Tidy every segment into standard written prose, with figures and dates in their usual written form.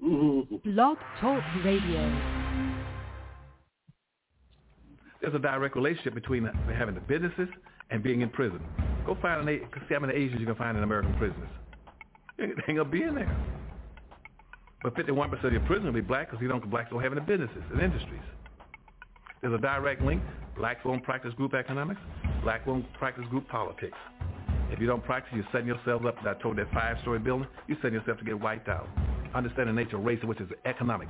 Blog Talk Radio. There's a direct relationship between having the businesses and being in prison. Go find see how many Asians you can find in American prisons. They ain't gonna be in there. But 51% of your prison will be black because blacks don't have any businesses and industries. There's a direct link. Blacks won't practice group economics. Black won't practice group politics. If you don't practice, you're setting yourself up. I told that 5-story building, you're setting yourself to get wiped out. Understand the nature of race, which is economics.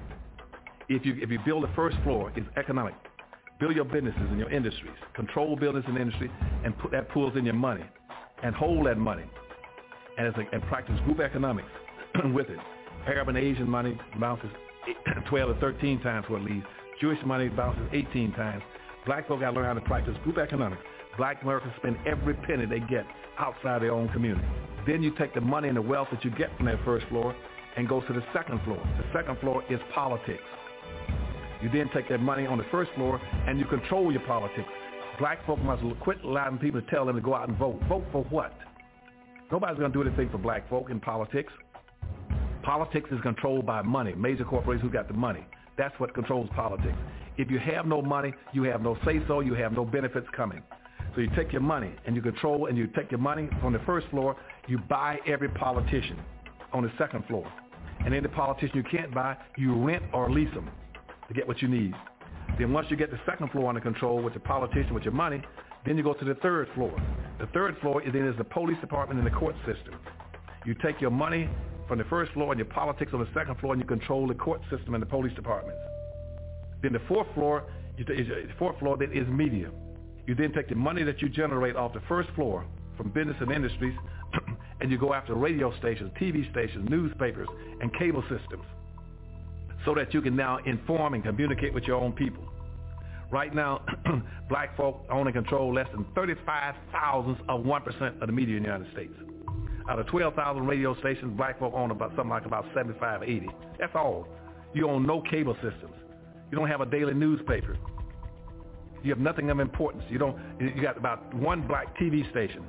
If you build the first floor, it's economic. Build your businesses and your industries. Control business and industry, and put that pools in your money, and hold that money, and practice group economics with it. Arab and Asian money bounces 12 to 13 times what it leaves. Jewish money bounces 18 times. Black folk got to learn how to practice group economics. Black Americans spend every penny they get outside their own community. Then you take the money and the wealth that you get from that first floor and go to the second floor. The second floor is politics. You then take that money on the first floor and you control your politics. Black folk must quit allowing people to tell them to go out and vote. Vote for what? Nobody's going to do anything for black folk in politics. Politics is controlled by money, major corporations who got the money. That's what controls politics. If you have no money, you have no say-so, you have no benefits coming. So you take your money and you control, and you take your money from the first floor, you buy every politician on the second floor. And then the politician you can't buy, you rent or lease them to get what you need. Then once you get the second floor under control with your politician, with your money, then you go to the third floor. The third floor is the police department and the court system. You take your money from the first floor and your politics on the second floor, and you control the court system and the police departments. Then the fourth floor then is media. You then take the money that you generate off the first floor from business and industries, and you go after radio stations, TV stations, newspapers, and cable systems, so that you can now inform and communicate with your own people. Right now, black folk own and control less than 35 thousandths of 1% of the media in the United States. Out of 12,000 radio stations, black folk own about 75, 80. That's all. You own no cable systems. You don't have a daily newspaper. You have nothing of importance. You got about one black TV station.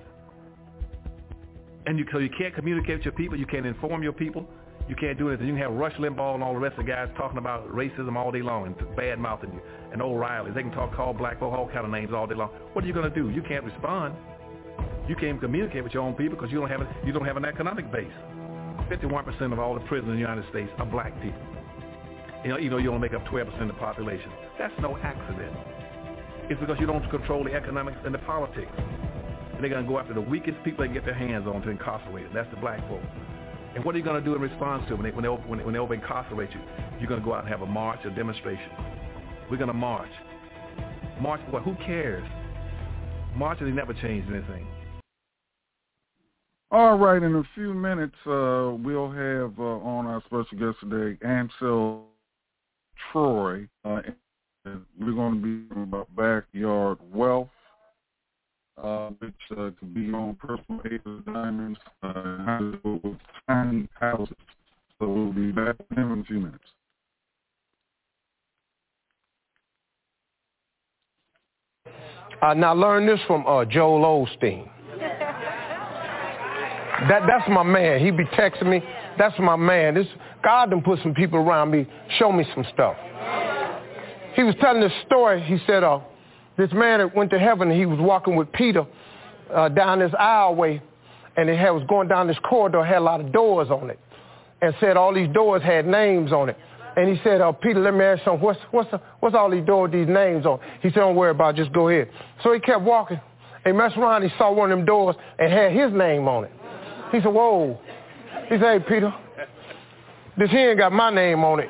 And you can't communicate with your people. You can't inform your people. You can't do anything. You can have Rush Limbaugh and all the rest of the guys talking about racism all day long and bad-mouthing you, and O'Reilly. They can call black folk all kind of names all day long. What are you going to do? You can't respond. You can't communicate with your own people because you don't have an economic base. 51% of all the prisoners in the United States are black people. You only make up 12% of the population. That's no accident. It's because you don't control the economics and the politics. And they're going to go after the weakest people they can get their hands on to incarcerate them. That's the black folk. And what are you going to do in response to when they over incarcerate you? You're going to go out and have a march, a demonstration. We're going to march. March for what? Who cares? Marching, they never changed anything. All right, in a few minutes, we'll have on our special guest today, Ansel Troy. We're going to be talking about backyard wealth, which could be on personal acres, diamonds, and tiny houses. So we'll be back with him in a few minutes. Now learn this from Joel Osteen. That's my man. He be texting me. That's my man. God done put some people around me, show me some stuff. He was telling this story. He said, this man that went to heaven, he was walking with Peter down this aisleway, and it was going down this corridor, had a lot of doors on it, and said all these doors had names on it. And he said, Peter, let me ask you something. What's all these doors, these names on? He said, don't worry about it, just go ahead. So he kept walking. He messed around, he saw one of them doors and had his name on it. He said, whoa. He said, hey, Peter, this here ain't got my name on it.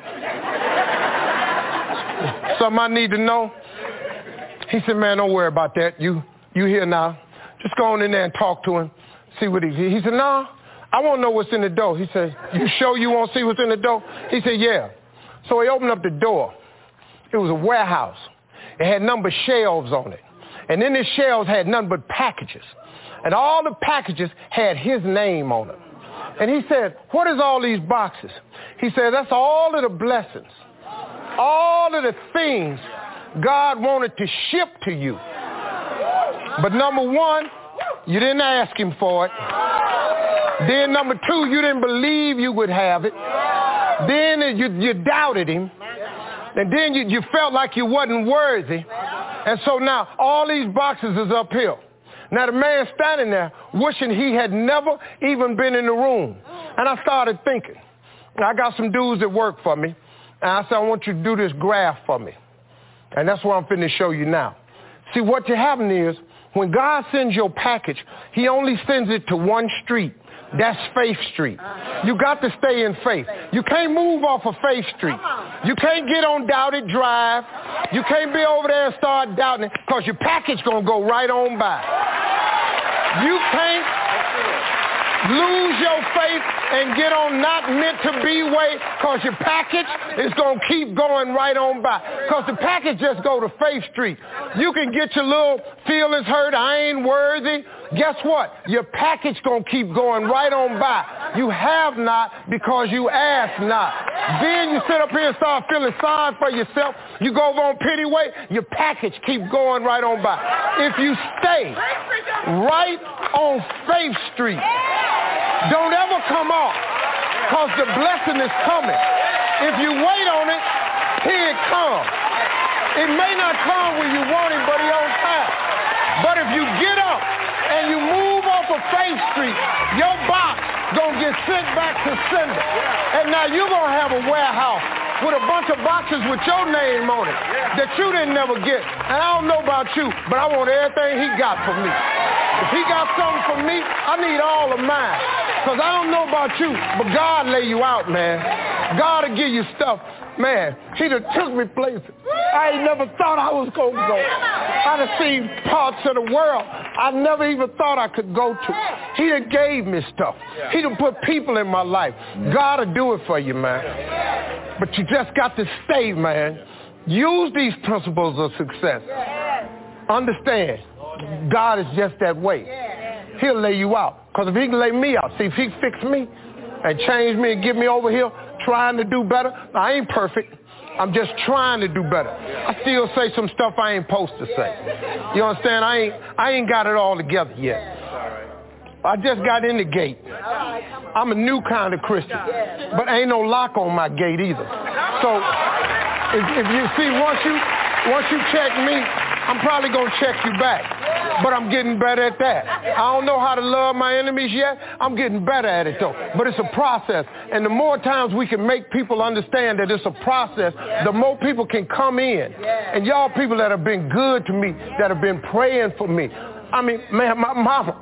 Something I need to know? He said, man, don't worry about that. You here now. Just go on in there and talk to him, see what he said, no, I want to know what's in the door. He said, you sure you want to see what's in the door? He said, yeah. So he opened up the door. It was a warehouse. It had nothing but shelves on it. And then the shelves had nothing but packages. And all the packages had his name on them. And he said, what is all these boxes? He said, that's all of the blessings, all of the things God wanted to ship to you. But number one, you didn't ask him for it. Then number two, you didn't believe you would have it. Then you doubted him. And then you felt like you wasn't worthy. And so now all these boxes is uphill. Now the man standing there wishing he had never even been in the room. And I started thinking. I got some dudes that work for me. And I said, I want you to do this graph for me. And that's what I'm finna show you now. See, what happening is, when God sends your package, he only sends it to one street. That's Faith Street. You got to stay in faith. You can't move off of Faith Street. You can't get on Doubted Drive. You can't be over there and start doubting it, because your package going to go right on by. You can't lose your faith and get on not meant to be way, because your package is going to keep going right on by. Because the package just go to Faith Street. You can get your little feelings hurt, I ain't worthy. Guess what? Your package going to keep going right on by. You have not because you ask not. Then you sit up here and start feeling sorry for yourself. You go over on pity way, your package keep going right on by. If you stay right on Faith Street, don't ever come off, because the blessing is coming. If you wait on it, here it comes. It may not come when you want it, but it's on time. But if you get up and you move off of Faith Street, your box gonna get sent back to sender. And now you're gonna have a warehouse with a bunch of boxes with your name on it that you didn't never get. And I don't know about you, but I want everything he got for me. If he got something for me, I need all of mine. Because I don't know about you, but God lay you out, man. God will give you stuff. Man, he done took me places I ain't never thought I was going to go. I done seen parts of the world I never even thought I could go to. He done gave me stuff. He done put people in my life. God will do it for you, man. But you just got to stay, man. Use these principles of success. Understand, God is just that way. He'll lay you out. Because if he can lay me out, see, if he fix me and change me and get me over here trying to do better, I ain't perfect. I'm just trying to do better. I still say some stuff I ain't supposed to say. You understand? I ain't got it all together yet. I just got in the gate. I'm a new kind of Christian. But ain't no lock on my gate either. So if you see, once you check me, I'm probably going to check you back. But I'm getting better at that. I don't know how to love my enemies yet. I'm getting better at it, though. But it's a process. And the more times we can make people understand that it's a process, the more people can come in. And y'all people that have been good to me, that have been praying for me. I mean, man, my mama,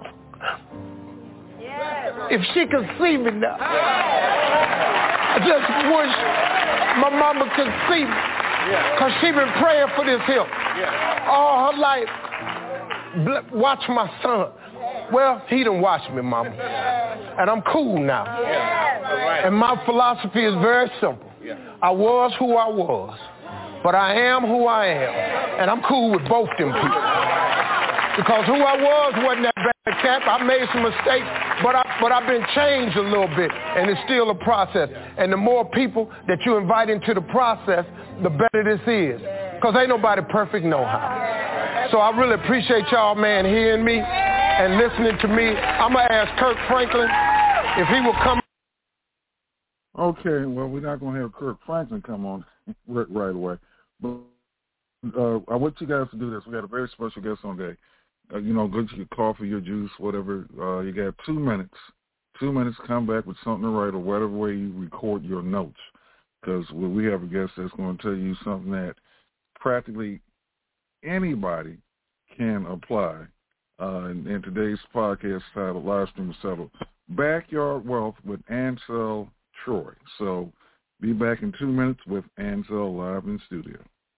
if she could see me now, I just wish my mama could see me. Because she been praying for this here all her life. Watch my son. Well, he done watched me, mama. And I'm cool now. And my philosophy is very simple. I was who I was, but I am who I am. And I'm cool with both them people. Because who I was wasn't that bad cat. I made some mistakes, but I've been changed a little bit, and it's still a process. And the more people that you invite into the process, the better this is. Because ain't nobody perfect no how. So I really appreciate y'all, man, hearing me and listening to me. I'm going to ask Kirk Franklin if he will come. Okay, well, we're not going to have Kirk Franklin come on right away. But I want you guys to do this. We got a very special guest on today. Go to your coffee, your juice, whatever. You got 2 minutes. 2 minutes, come back with something to write or whatever way you record your notes. Because we have a guest that's going to tell you something that practically anybody can apply. And today's podcast titled, live stream titled, Backyard Wealth with Ansel Troy. So be back in 2 minutes with Ansel live in studio.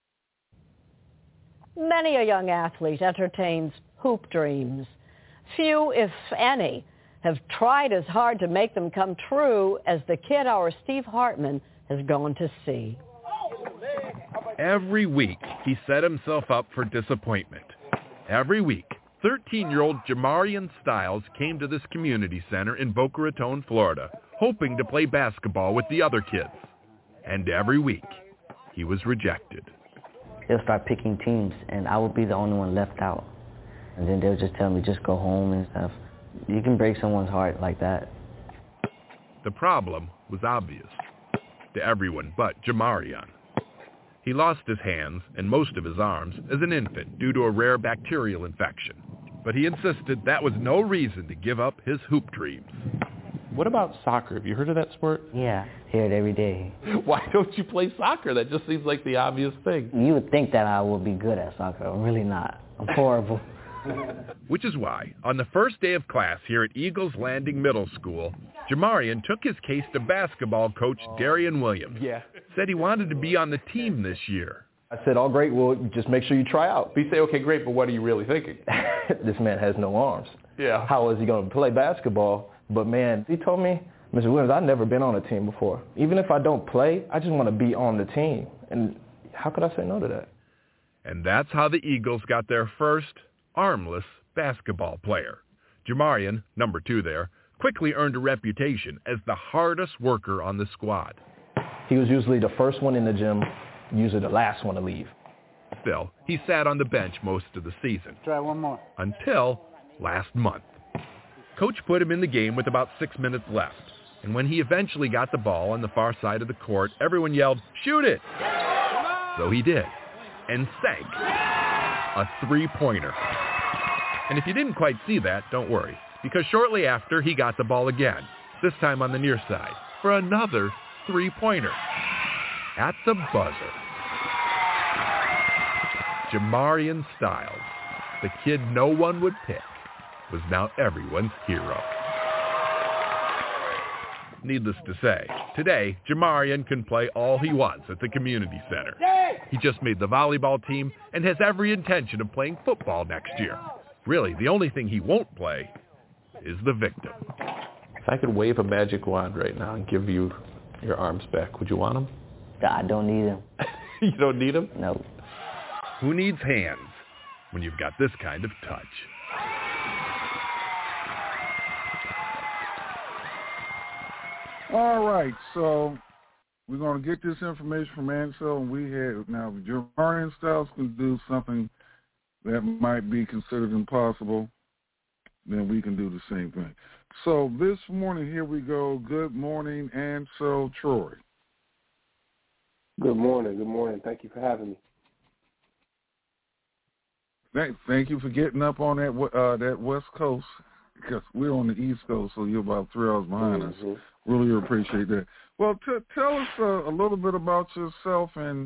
Many a young athlete entertains hoop dreams. Few, if any, have tried as hard to make them come true as the kid our Steve Hartman has gone to see. Every week, he set himself up for disappointment. Every week, 13-year-old Jamarian Styles came to this community center in Boca Raton, Florida, hoping to play basketball with the other kids. And every week, he was rejected. They'll start picking teams, and I would be the only one left out. And then they'll just tell me, just go home and stuff. You can break someone's heart like that. The problem was obvious. to everyone but Jamarion. He lost his hands and most of his arms as an infant due to a rare bacterial infection, but he insisted that was no reason to give up his hoop dreams. What about soccer? Have you heard of that sport? Yeah, hear it every day. Why don't you play soccer? That just seems like the obvious thing. You would think that I would be good at soccer. I'm really not. I'm horrible. Which is why, on the first day of class here at Eagles Landing Middle School, Jamarion took his case to basketball coach Darian Williams. Yeah. Said he wanted to be on the team this year. I said, oh, great, well, just make sure you try out. You say, okay, great, but what are you really thinking? This man has no arms. Yeah. How is he going to play basketball? But, man, he told me, Mr. Williams, I've never been on a team before. Even if I don't play, I just want to be on the team. And how could I say no to that? And that's how the Eagles got their first armless basketball player. Jamarion, number 2 there, quickly earned a reputation as the hardest worker on the squad. He was usually the first one in the gym, usually the last one to leave. Still, he sat on the bench most of the season. Try one more. Until last month. Coach put him in the game with about 6 minutes left, and when he eventually got the ball on the far side of the court, everyone yelled, "Shoot it!" So he did, and sank a three-pointer. And if you didn't quite see that, don't worry, because shortly after he got the ball again, this time on the near side, for another three-pointer at the buzzer. Jamarion Styles, the kid no one would pick, was now everyone's hero. Needless to say, today, Jamarion can play all he wants at the community center. He just made the volleyball team and has every intention of playing football next year. Really, the only thing he won't play is the victim. If I could wave a magic wand right now and give you your arms back, would you want them? I don't need them. You don't need them? No. Who needs hands when you've got this kind of touch? All right, so we're going to get this information from Ansel, and we have now Jamarion Styles can do something that might be considered impossible, then we can do the same thing. So this morning, here we go. Good morning, Ansel Troy. Good morning. Good morning. Thank you for having me. Thank you for getting up on that West Coast, because we're on the East Coast, so you're about 3 hours behind us. Really appreciate that. Well, tell us a little bit about yourself and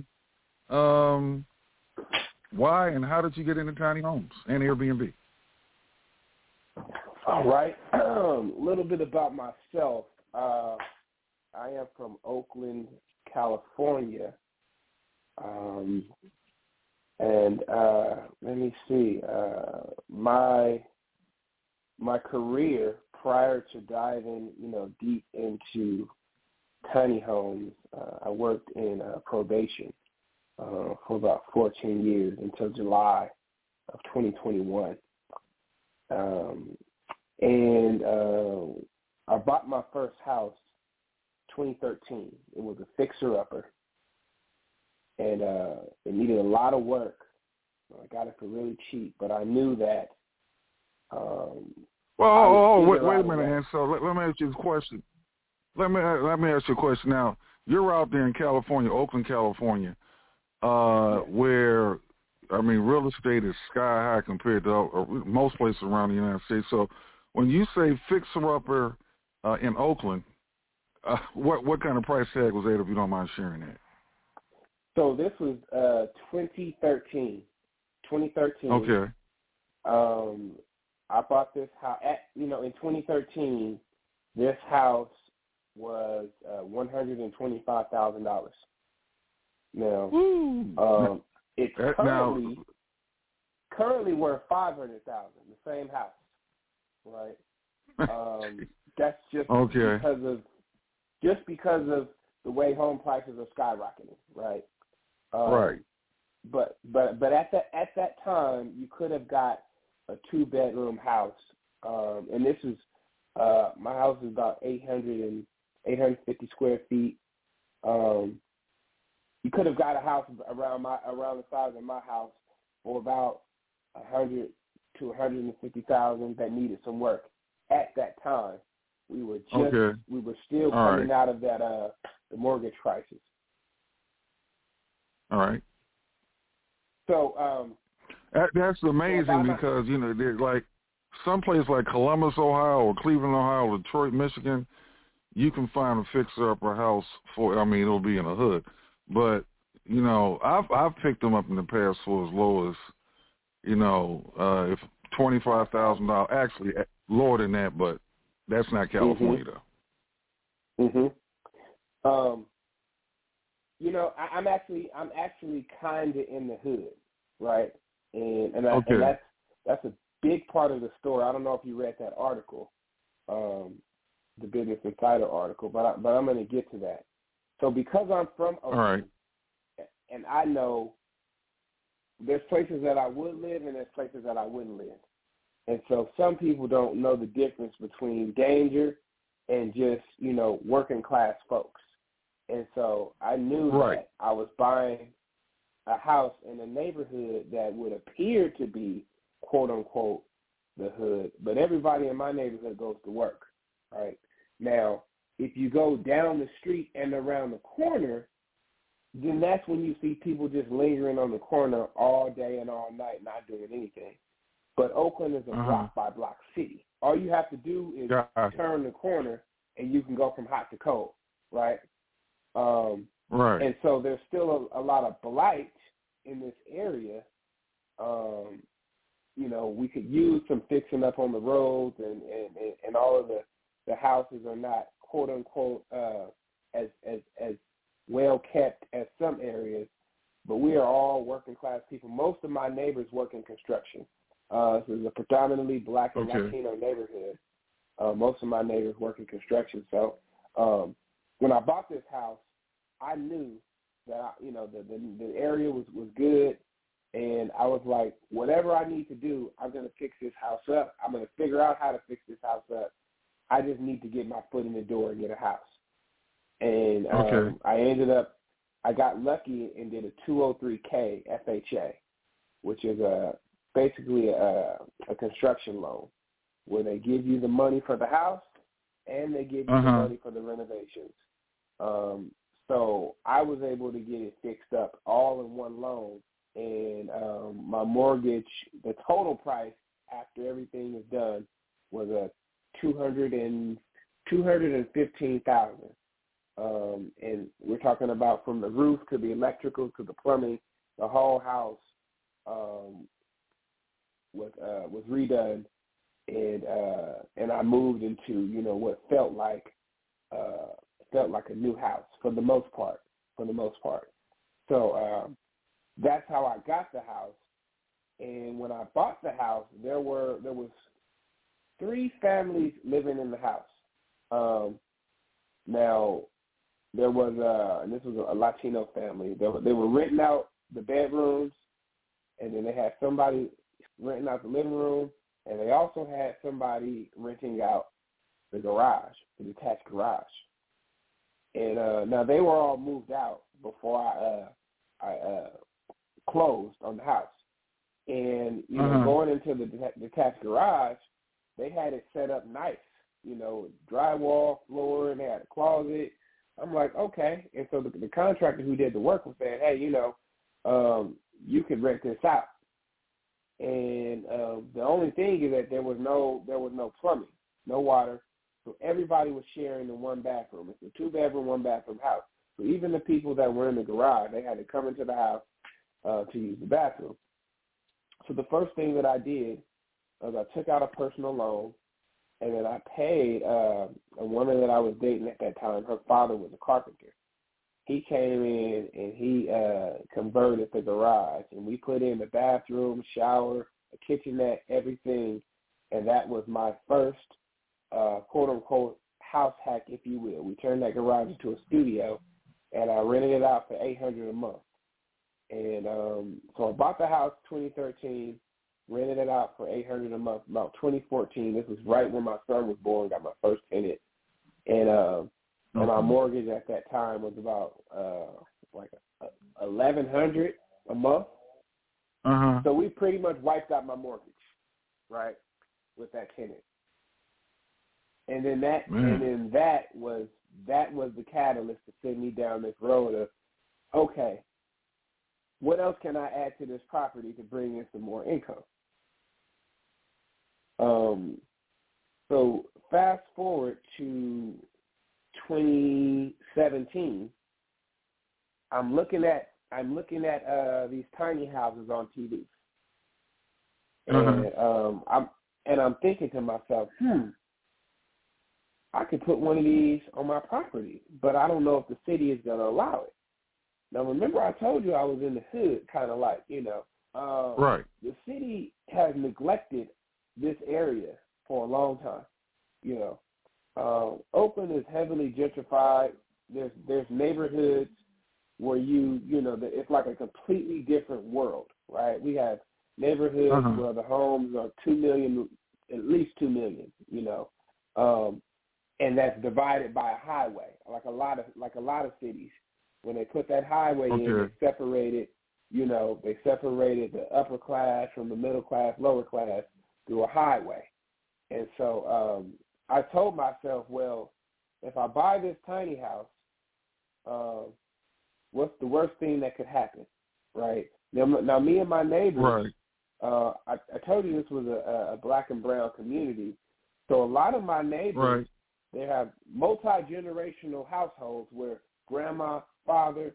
why and how did you get into tiny homes and Airbnb? All right. A little bit about myself. I am from Oakland, California. And let me see. My career prior to diving, deep into tiny homes, I worked in probation for about 14 years until July of 2021. And I bought my first house 2013. It was a fixer-upper, and it needed a lot of work. I got it for really cheap, but I knew that. Wait a minute, Ansel. Let me ask you a question. Let me ask you a question. Now, you're out there in California, Oakland, California, where, real estate is sky high compared to most places around the United States. So when you say fixer-upper in Oakland, what kind of price tag was that, if you don't mind sharing that? So this was 2013. 2013. Okay. I bought this house in 2013. This house was $125,000. Now, it's currently worth $500,000. The same house, right? That's just because of the way home prices are skyrocketing, right? Right. But at that time, you could have got a 2-bedroom house, and this is my house is about 850 square feet. You could have got a house around the size of my house for about $100,000 to $150,000 that needed some work. At that time, we were still coming out of that the mortgage crisis. All right. So that's amazing because, you know, there's like some place like Columbus, Ohio, or Cleveland, Ohio, or Detroit, Michigan, you can find a fixer-upper house for, I mean, it'll be in a hood. But, you know, I've picked them up in the past for as low as, you know, if $25,000, actually lower than that, but that's not California, though. You know, I'm actually kind of in the hood, right? And that's a big part of the story. I don't know if you read that article, the Business Insider article, but I'm going to get to that. So because I'm from Oakland, and I know there's places that I would live and there's places that I wouldn't live. And so some people don't know the difference between danger and just, you know, working class folks. And so I knew that I was buying a house in a neighborhood that would appear to be, quote unquote, the hood, but everybody in my neighborhood goes to work, right? Now, if you go down the street and around the corner, then that's when you see people just lingering on the corner all day and all night, not doing anything. But Oakland is a block-by-block city. All you have to do is turn the corner, and you can go from hot to cold, right? And so there's still a lot of blight in this area. You know, we could use some fixing up on the roads, and all of the houses are not, quote unquote, as well kept as some areas, but we are all working class people. Most of my neighbors work in construction. This is a predominantly black and Latino neighborhood. Most of my neighbors work in construction. So when I bought this house, I knew that the area was good, and I was like, whatever I need to do, I'm going to fix this house up. I'm going to figure out how to fix this house up. I just need to get my foot in the door and get a house. And I got lucky and did a 203K FHA, which is basically a construction loan where they give you the money for the house and they give you the money for the renovations. So I was able to get it fixed up all in one loan. And my mortgage, the total price after everything is done, was $215,000. And we're talking about from the roof to the electrical to the plumbing, the whole house was redone, and I moved into, you know, what felt like a new house for the most part. So that's how I got the house. And when I bought the house, there was 3 families living in the house. Now, there was and this was a Latino family. They were renting out the bedrooms, and then they had somebody renting out the living room, and they also had somebody renting out the garage, the detached garage. And now they were all moved out before I closed on the house. And, you know, going into the detached garage, they had it set up nice, you know, drywall, floor, and they had a closet. I'm like, okay. And so the contractor who did the work was saying, hey, you know, you could rent this out. And the only thing is that there was no plumbing, no water. So everybody was sharing the one bathroom. It's a 2-bedroom, 1-bathroom house. So even the people that were in the garage, they had to come into the house to use the bathroom. So the first thing that I did was I took out a personal loan, and then I paid a woman that I was dating at that time. Her father was a carpenter. He came in and he converted the garage, and we put in the bathroom, shower, a kitchenette, everything, and that was my first quote-unquote house hack, if you will. We turned that garage into a studio, and I rented it out for $800 a month. And so I bought the house 2013, rented it out for $800 a month. About 2014, this was right when my son was born, got my first tenant. And my mortgage at that time was about like $1,100 a month. So we pretty much wiped out my mortgage, right, with that tenant. And then that was that was the catalyst to send me down this road of, okay, what else can I add to this property to bring in some more income? So fast forward to 2017, I'm looking at these tiny houses on TV, and I'm thinking to myself, I could put one of these on my property, but I don't know if the city is going to allow it. Now, remember I told you I was in the hood, kind of like, right. The city has neglected this area for a long time. Oakland is heavily gentrified. There's neighborhoods where it's like a completely different world, right? We have neighborhoods where the homes are $2 million, at least $2 million, and that's divided by a highway, like a lot of cities. When they put that highway in, they separated the upper class from the middle class, lower class through a highway. And so I told myself, well, if I buy this tiny house, what's the worst thing that could happen, right? Now me and my neighbors, I told you this was a black and brown community, so a lot of my neighbors, they have multi-generational households where grandma, father,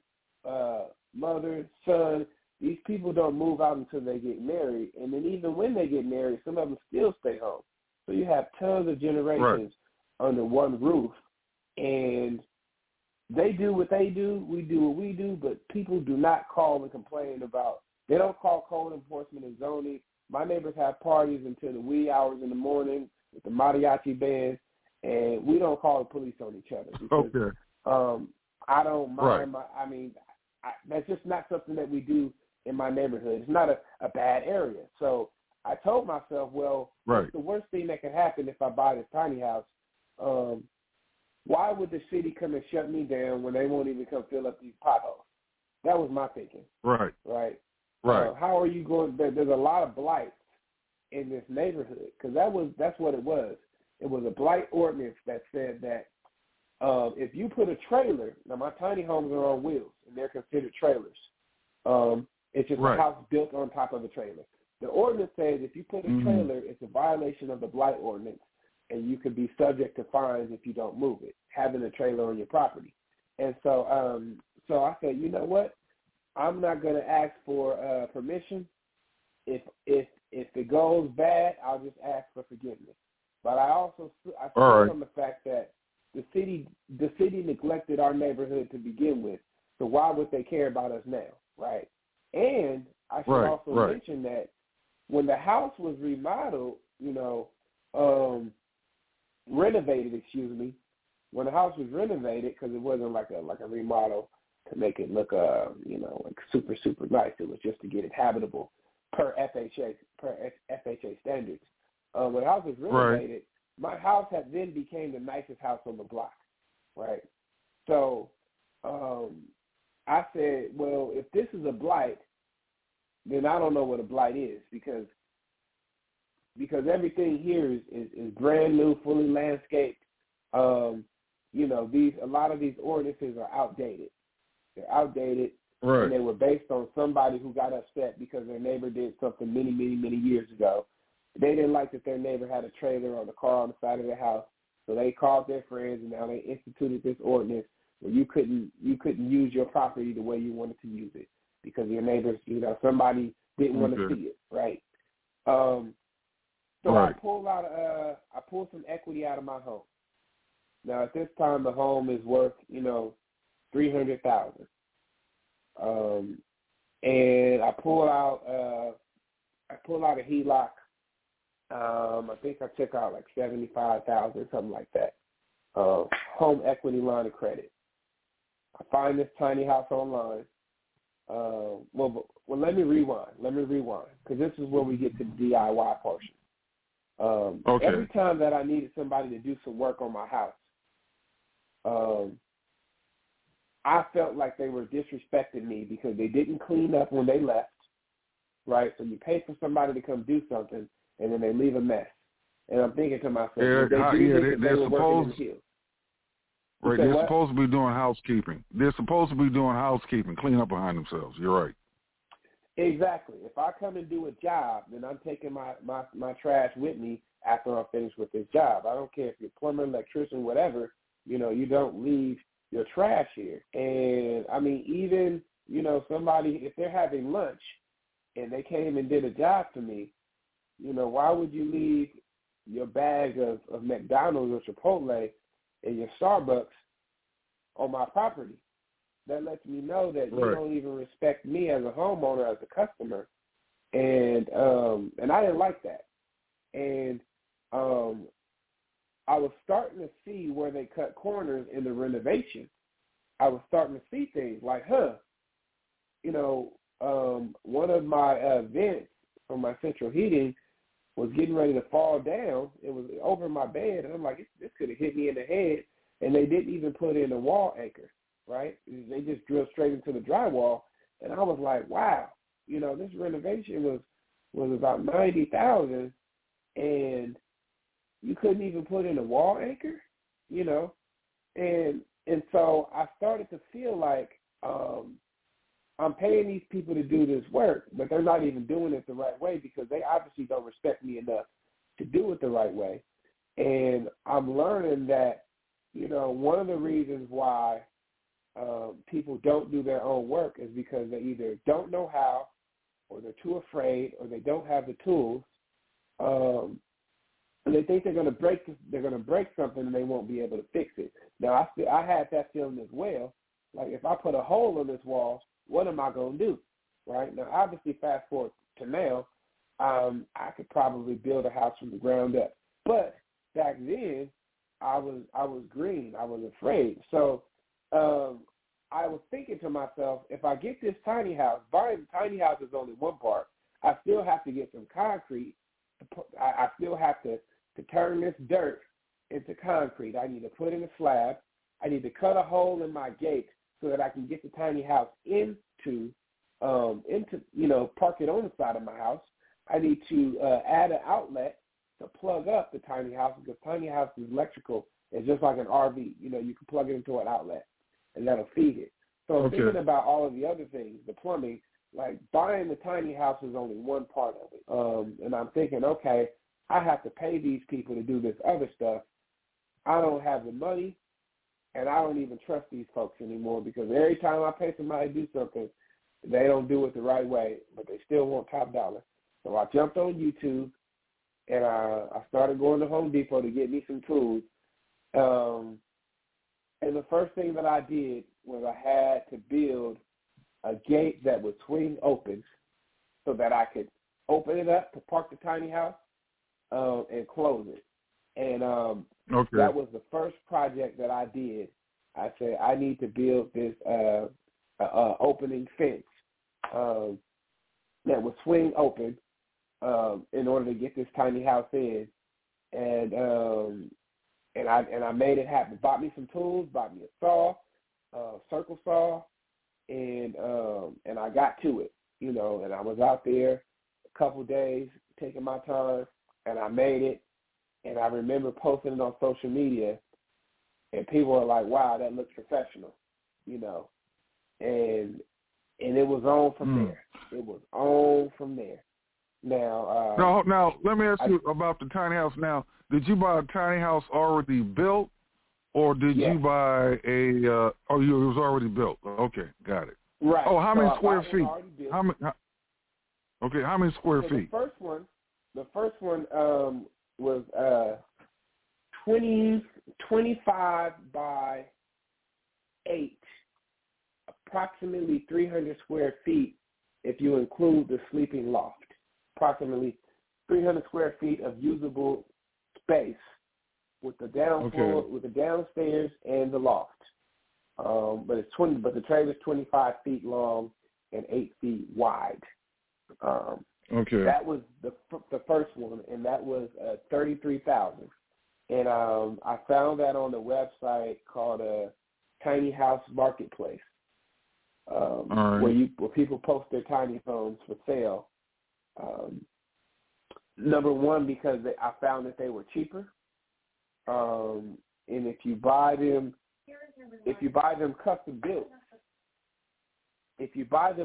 mother, son, these people don't move out until they get married. And then even when they get married, some of them still stay home. So you have tons of generations under one roof. And they do what they do, we do what we do, but people do not call and complain about. They don't call code enforcement and zoning. My neighbors have parties until the wee hours in the morning with the mariachi bands, and we don't call the police on each other. Because, I don't mind. That's just not something that we do in my neighborhood. It's not a bad area. So I told myself, well, what's the worst thing that could happen if I buy this tiny house? Why would the city come and shut me down when they won't even come fill up these potholes? That was my thinking. Right. How are you going? There's a lot of blights in this neighborhood because that's what it was. It was a blight ordinance that said that if you put a trailer, now my tiny homes are on wheels and they're considered trailers. It's just a house built on top of a trailer. The ordinance says if you put a trailer, it's a violation of the blight ordinance, and you could be subject to fines if you don't move it, having a trailer on your property. And so I said, you know what? I'm not going to ask for permission. If it goes bad, I'll just ask for forgiveness. But I stood on the fact that the city neglected our neighborhood to begin with. So why would they care about us now, right? And I should also mention that when the house was remodeled, renovated, when the house was renovated, because it wasn't like a remodel to make it look, like super, super nice. It was just to get it habitable per FHA standards. When the house was renovated, my house then became the nicest house on the block, right? So I said, well, if this is a blight, then I don't know what a blight is because everything here is brand new, fully landscaped. A lot of these ordinances are outdated. They're outdated, and they were based on somebody who got upset because their neighbor did something many, many, many years ago. They didn't like that their neighbor had a trailer or the car on the side of their house, so they called their friends, and now they instituted this ordinance where you couldn't use your property the way you wanted to use it because your neighbors, somebody didn't want to see it, right? I pulled some equity out of my home. Now at this time, the home is worth $300,000, and I pulled out a HELOC. I think I took out like $75,000, something like that. Home equity line of credit. I find this tiny house online. Well, let me rewind, because this is where we get to the DIY portion. Every time that I needed somebody to do some work on my house, I felt like they were disrespecting me because they didn't clean up when they left, right? So you pay for somebody to come do something, and then they leave a mess. And I'm thinking to myself, they're supposed. Right, they're supposed to be doing housekeeping. They're supposed to be doing housekeeping, clean up behind themselves. You're right. Exactly. If I come and do a job, then I'm taking my trash with me after I'm finished with this job. I don't care if you're plumber, electrician, whatever. You know, you don't leave your trash here. And, I mean, even, you know, somebody, if they're having lunch and they came and did a job for me, you know, why would you leave your bag of McDonald's or Chipotle and your Starbucks on my property? That lets me know that you don't even respect me as a homeowner, as a customer. And I didn't like that. And I was starting to see where they cut corners in the renovation. I was starting to see things like, you know, one of my vents from my central heating was getting ready to fall down. It was over my bed, and I'm like, this could have hit me in the head. And they didn't even put in a wall anchor, right? They just drilled straight into the drywall. And I was like, wow, you know, this renovation was about $90,000, and you couldn't even put in a wall anchor, you know? And so I started to feel like I'm paying these people to do this work, but they're not even doing it the right way because they obviously don't respect me enough to do it the right way. And I'm learning that, you know, one of the reasons why people don't do their own work is because they either don't know how, or they're too afraid, or they don't have the tools. And they think they're going to break something and they won't be able to fix it. Now, I had that feeling as well. Like, if I put a hole in this wall, what am I going to do, right? Now, obviously, fast forward to now, I could probably build a house from the ground up. But back then, I was green. I was afraid. So I was thinking to myself, if I get this tiny house, buying a tiny house is only one part. I still have to get some concrete. I still have to turn this dirt into concrete. I need to put in a slab. I need to cut a hole in my gate so that I can get the tiny house into you know, park it on the side of my house. I need to add an outlet to plug up the tiny house, because tiny house is electrical. It's just like an RV. You know, you can plug it into an outlet, and that'll feed it. So thinking about all of the other things, the plumbing, like buying the tiny house is only one part of it. And I'm thinking, okay, I have to pay these people to do this other stuff. I don't have the money, and I don't even trust these folks anymore, because every time I pay somebody to do something, they don't do it the right way, but they still want top dollar. So I jumped on YouTube, and I started going to Home Depot to get me some tools. And the first thing that I did was I had to build a gate that would swing open so that I could open it up to park the tiny house and close it. And that was the first project that I did. I said, I need to build this opening fence that would swing open in order to get this tiny house in. And I made it happen. Bought me some tools, bought me a saw, circle saw, and I got to it, you know, and I was out there a couple days taking my time, and I made it. And I remember posting it on social media, and people were like, wow, that looks professional, you know. And it was on from there. It was on from there. Now, now let me ask you about the tiny house. Now, did you buy a tiny house already built, or did you buy it was already built? Okay, got it. Right. Oh, how many square feet? How many square feet? The first one was 25 by 8, approximately 300 square feet if you include the sleeping loft. Approximately 300 square feet of usable space with the with the downstairs and the loft. But the trailer's 25 feet long and 8 feet wide. That was the first one, and that was $33,000. And I found that on the website called Tiny House Marketplace, where people post their tiny homes for sale. Number one, because I found that they were cheaper, and if you buy them if you buy them custom built, you're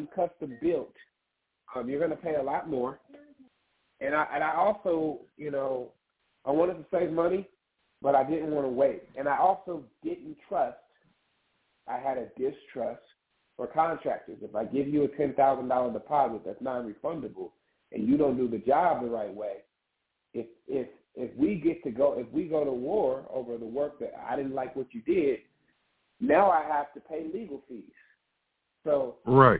going to pay a lot more. And I also, I wanted to save money, but I didn't want to wait. And I also didn't trust. I had a distrust for contractors. If I give you a $10,000 deposit that's non-refundable and you don't do the job the right way, if we go to war over the work that I didn't like what you did, now I have to pay legal fees. So right.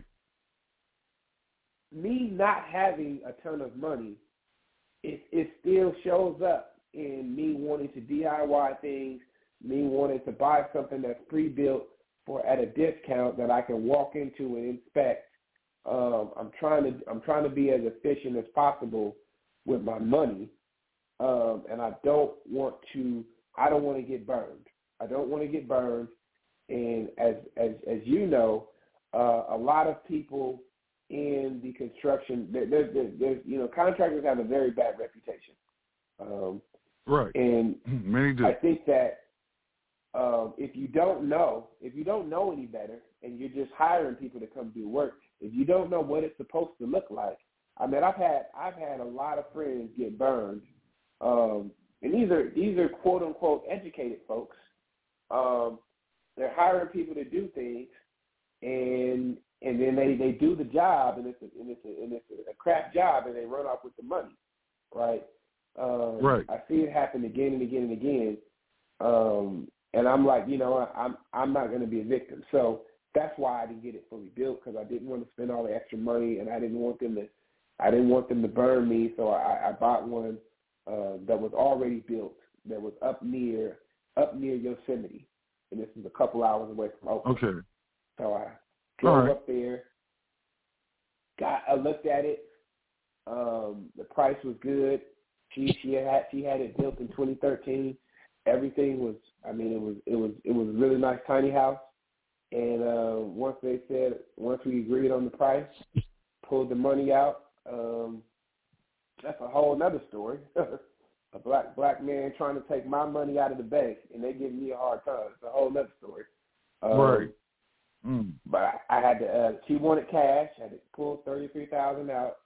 Me not having a ton of money, it still shows up in me wanting to DIY things, me wanting to buy something that's pre-built at a discount that I can walk into and inspect. I'm trying to be as efficient as possible with my money, and I don't want to get burned. I don't want to get burned, and as you know, a lot of people in the construction, there's contractors have a very bad reputation. Right. And many do. I think that if you don't know any better, and you're just hiring people to come do work, if you don't know what it's supposed to look like, I mean, I've had a lot of friends get burned, and these are quote unquote educated folks. They're hiring people to do things, and then they do the job, and it's a crap job, and they run off with the money, right? Right. I see it happen again and again and again, and I'm like, I'm not going to be a victim. So that's why I didn't get it fully built, because I didn't want to spend all the extra money, and I didn't want them to burn me. So I bought one that was already built, that was up near Yosemite, and this is a couple hours away from Oakland. Okay. So I drove up there, I looked at it. The price was good. She had it built in 2013. Everything was, it was a really nice tiny house. And once we agreed on the price, pulled the money out, that's a whole nother story. A black man trying to take my money out of the bank, and they giving me a hard time. It's a whole nother story. Right. But I had to. She wanted cash. I had to pull $33,000 out,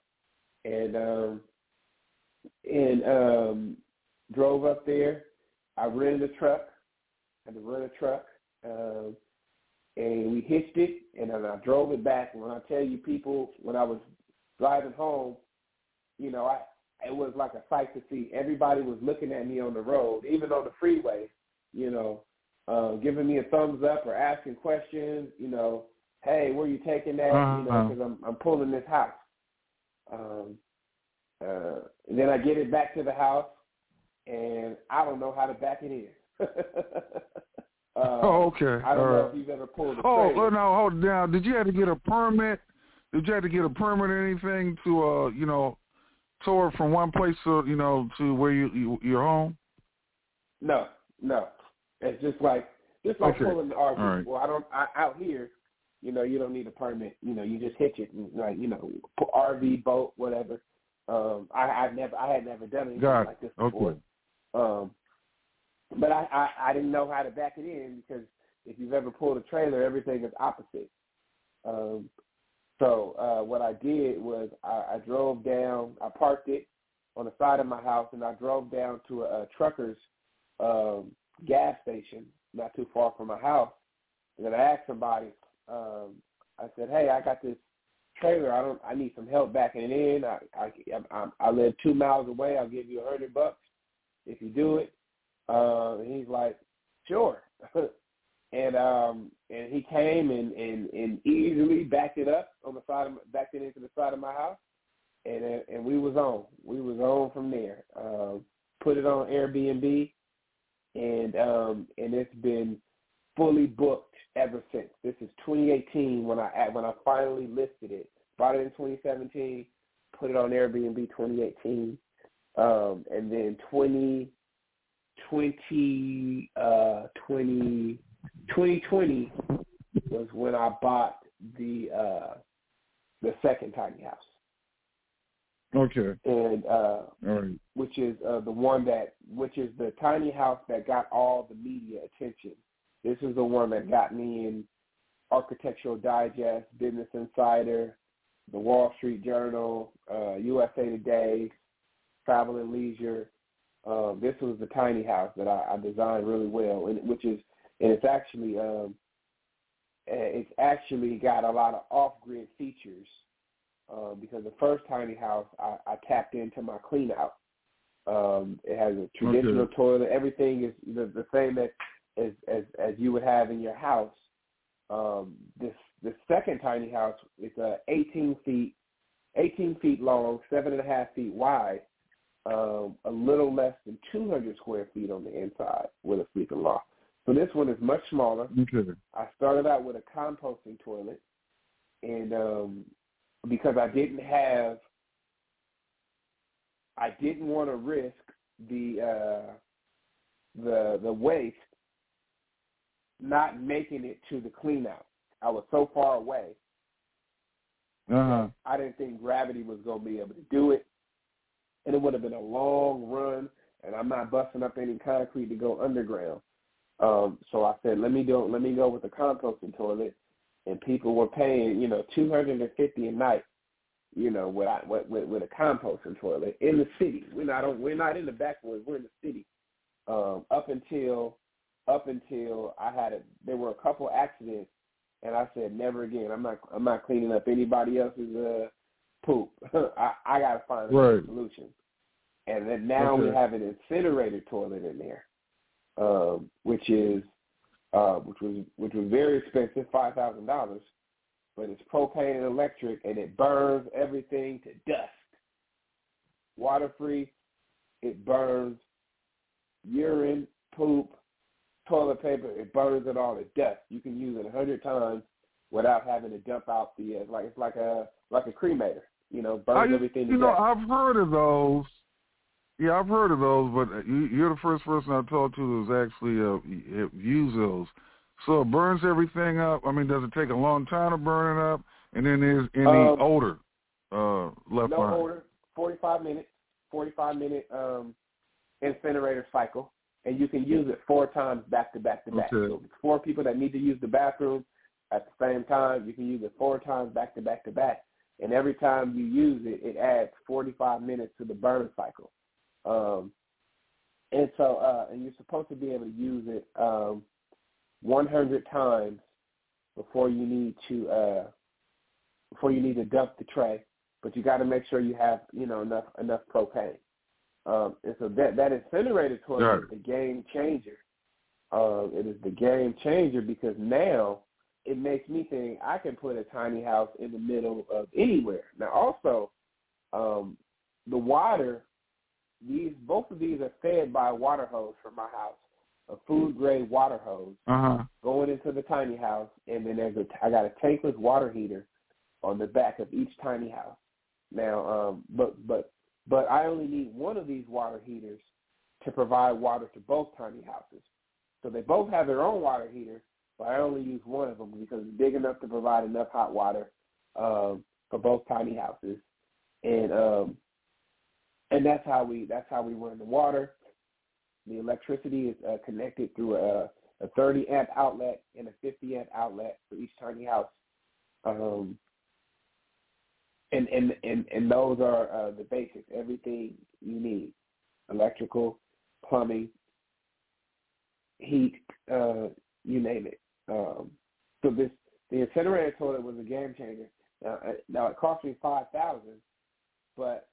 and drove up there. I rented a truck. Had to rent a truck, and we hitched it, and then I drove it back. And when I tell you, people, when I was driving home, it was like a sight to see. Everybody was looking at me on the road, even on the freeway, giving me a thumbs up or asking questions, hey, where you taking that? Because I'm pulling this house. And then I get it back to the house, and I don't know how to back it in. Okay. I don't know if you've ever pulled a trailer. Oh, no, hold it down. Did you have to get a permit? Or anything to, tour it from one place to, to where you're home? No. It's just like pulling the RV. Right. Well, out here, you don't need a permit. You just hitch it and RV, boat, whatever. I had never done anything like this before. Okay. But I didn't know how to back it in, because if you've ever pulled a trailer, everything is opposite. So what I did was I drove down. I parked it on the side of my house, and I drove down to a trucker's gas station not too far from my house. And then I asked somebody, I said, hey, I got this trailer. I need some help backing it in. I live 2 miles away. I'll give you $100 if you do it. And he's like, sure. And he came and easily backed it up on the side backed it into the side of my house, and we was on. We was on from there. Put it on Airbnb, and it's been fully booked ever since. This is 2018 when I finally listed it. Bought it in 2017, put it on Airbnb 2018, and then 2020 was when I bought the second tiny house. Okay. And all right. which is the tiny house that got all the media attention This is the one that got me in Architectural Digest, Business Insider, the Wall Street Journal, USA Today, Travel and Leisure. This was the tiny house that I designed really well, and it's actually got a lot of off-grid features because the first tiny house I tapped into my clean out. It has a traditional toilet. Everything is the same as you would have in your house. This second tiny house is 18 feet long, 7.5 feet wide, a little less than 200 square feet on the inside with a sleeping loft. So this one is much smaller. Okay. I started out with a composting toilet, and because I didn't want to risk the waste not making it to the clean out. I was so far away. I didn't think gravity was going to be able to do it, and it would have been a long run, and I'm not busting up any concrete to go underground. So I said, let me go with the composting toilet, and people were paying, $250 a night, with a composting toilet in the city. We're not in the backwoods. We're in the city. Up until there were a couple accidents, and I said, never again. I'm not cleaning up anybody else's poop. I got to find a solution. And then now we have an incinerator toilet in there, which was very expensive, $5,000, but it's propane and electric, and it burns everything to dust. Water free, it burns urine, poop, toilet paper, it burns it all to dust. You can use it 100 times without having to dump out the it's like a cremator, burns everything to dust. I've heard of those. Yeah, I've heard of those, but you're the first person I talked to who's actually used those. So it burns everything up. I mean, does it take a long time to burn it up? And then there's any odor left behind? No odor. 45-minute incinerator cycle, and you can use it 4 times back to back to back. So if it's 4 people that need to use the bathroom at the same time, you can use it 4 times back to back to back. And every time you use it, it adds 45 minutes to the burn cycle. And you're supposed to be able to use it 100 times before you need to dump the tray, but you got to make sure you have enough propane. And so that incinerator toilet is the game changer. It is the game changer because now it makes me think I can put a tiny house in the middle of anywhere. Now also, the water. Both of these are fed by a water hose from my house, a food-grade water hose going into the tiny house, and then I got a tankless water heater on the back of each tiny house. Now, but I only need one of these water heaters to provide water to both tiny houses. So they both have their own water heater, but I only use one of them because it's big enough to provide enough hot water for both tiny houses, and that's how we run the water. The electricity is connected through a 30-amp outlet and a 50-amp outlet for each tiny house. And those are the basics, everything you need: electrical, plumbing, heat, you name it. So the incinerator toilet was a game changer. Now it cost me $5,000, but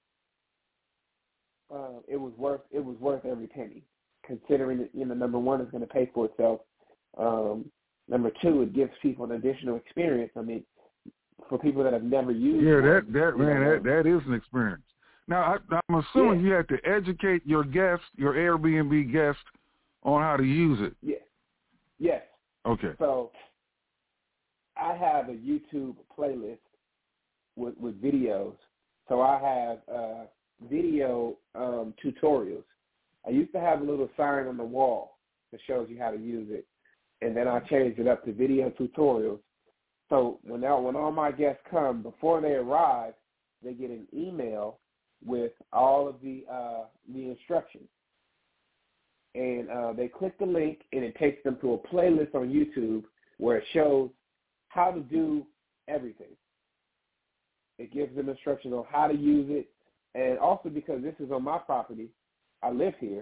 it was worth every penny, considering that number one, it's going to pay for itself. Number two, it gives people an additional experience. I mean, for people that have never used. Yeah, that is an experience. Now I'm assuming you have to educate your guest, your Airbnb guest, on how to use it. Yeah. Yes. Okay. So I have a YouTube playlist with videos. So I have video tutorials. I used to have a little sign on the wall that shows you how to use it, and then I changed it up to video tutorials. So when all my guests come, before they arrive, they get an email with all of the instructions. and they click the link, and it takes them to a playlist on YouTube where it shows how to do everything. It gives them instructions on how to use it, and also because this is on my property, I live here.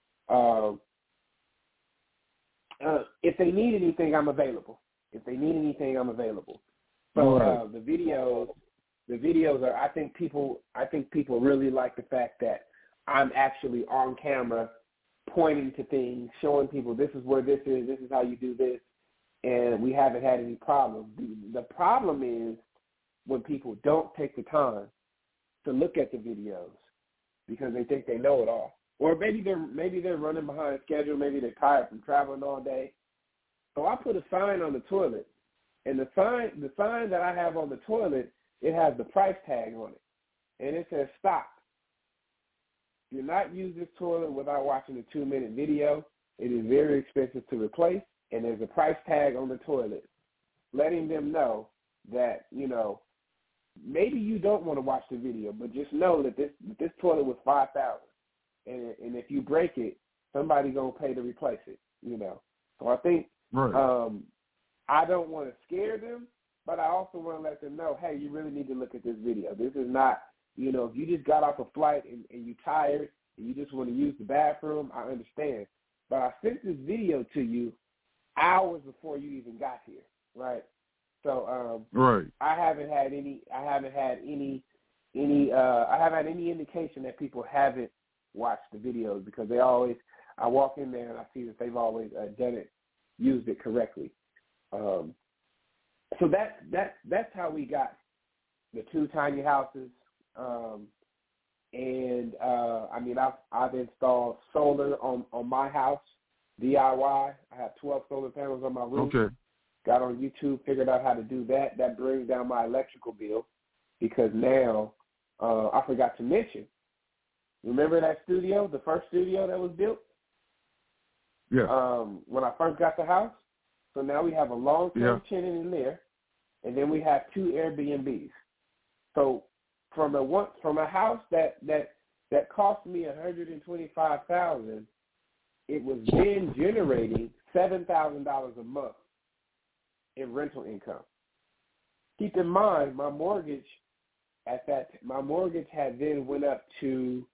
If they need anything, I'm available. So the videos are. I think people really like the fact that I'm actually on camera, pointing to things, showing people this is where this is how you do this, and we haven't had any problems. The problem is when people don't take the time to look at the videos because they think they know it all. Or maybe they're running behind schedule. Maybe they're tired from traveling all day. So I put a sign on the toilet, and the sign that I have on the toilet, it has the price tag on it, and it says stop. Do not use this toilet without watching a 2-minute video. It is very expensive to replace, and there's a price tag on the toilet, letting them know that maybe you don't want to watch the video, but just know that this toilet was $5,000. And if you break it, somebody's going to pay to replace it, So I think I don't want to scare them, but I also want to let them know, hey, you really need to look at this video. This is not, if you just got off a flight and you're tired and you just want to use the bathroom, I understand. But I sent this video to you hours before you even got here, right? So I haven't had any indication that people haven't watched the videos because I walk in there and I see that they've always used it correctly. So that's how we got the 2 tiny houses. I've installed solar on my house, DIY. I have 12 solar panels on my roof. Okay. Got on YouTube, figured out how to do that. That brings down my electrical bill because now I forgot to mention. Remember that studio, the first studio that was built? Yeah. When I first got the house? So now we have a long-term tenant in there, and then we have 2 Airbnbs. So from a house that cost me $125,000, it was then generating $7,000 a month in rental income. Keep in mind, my mortgage had then went up to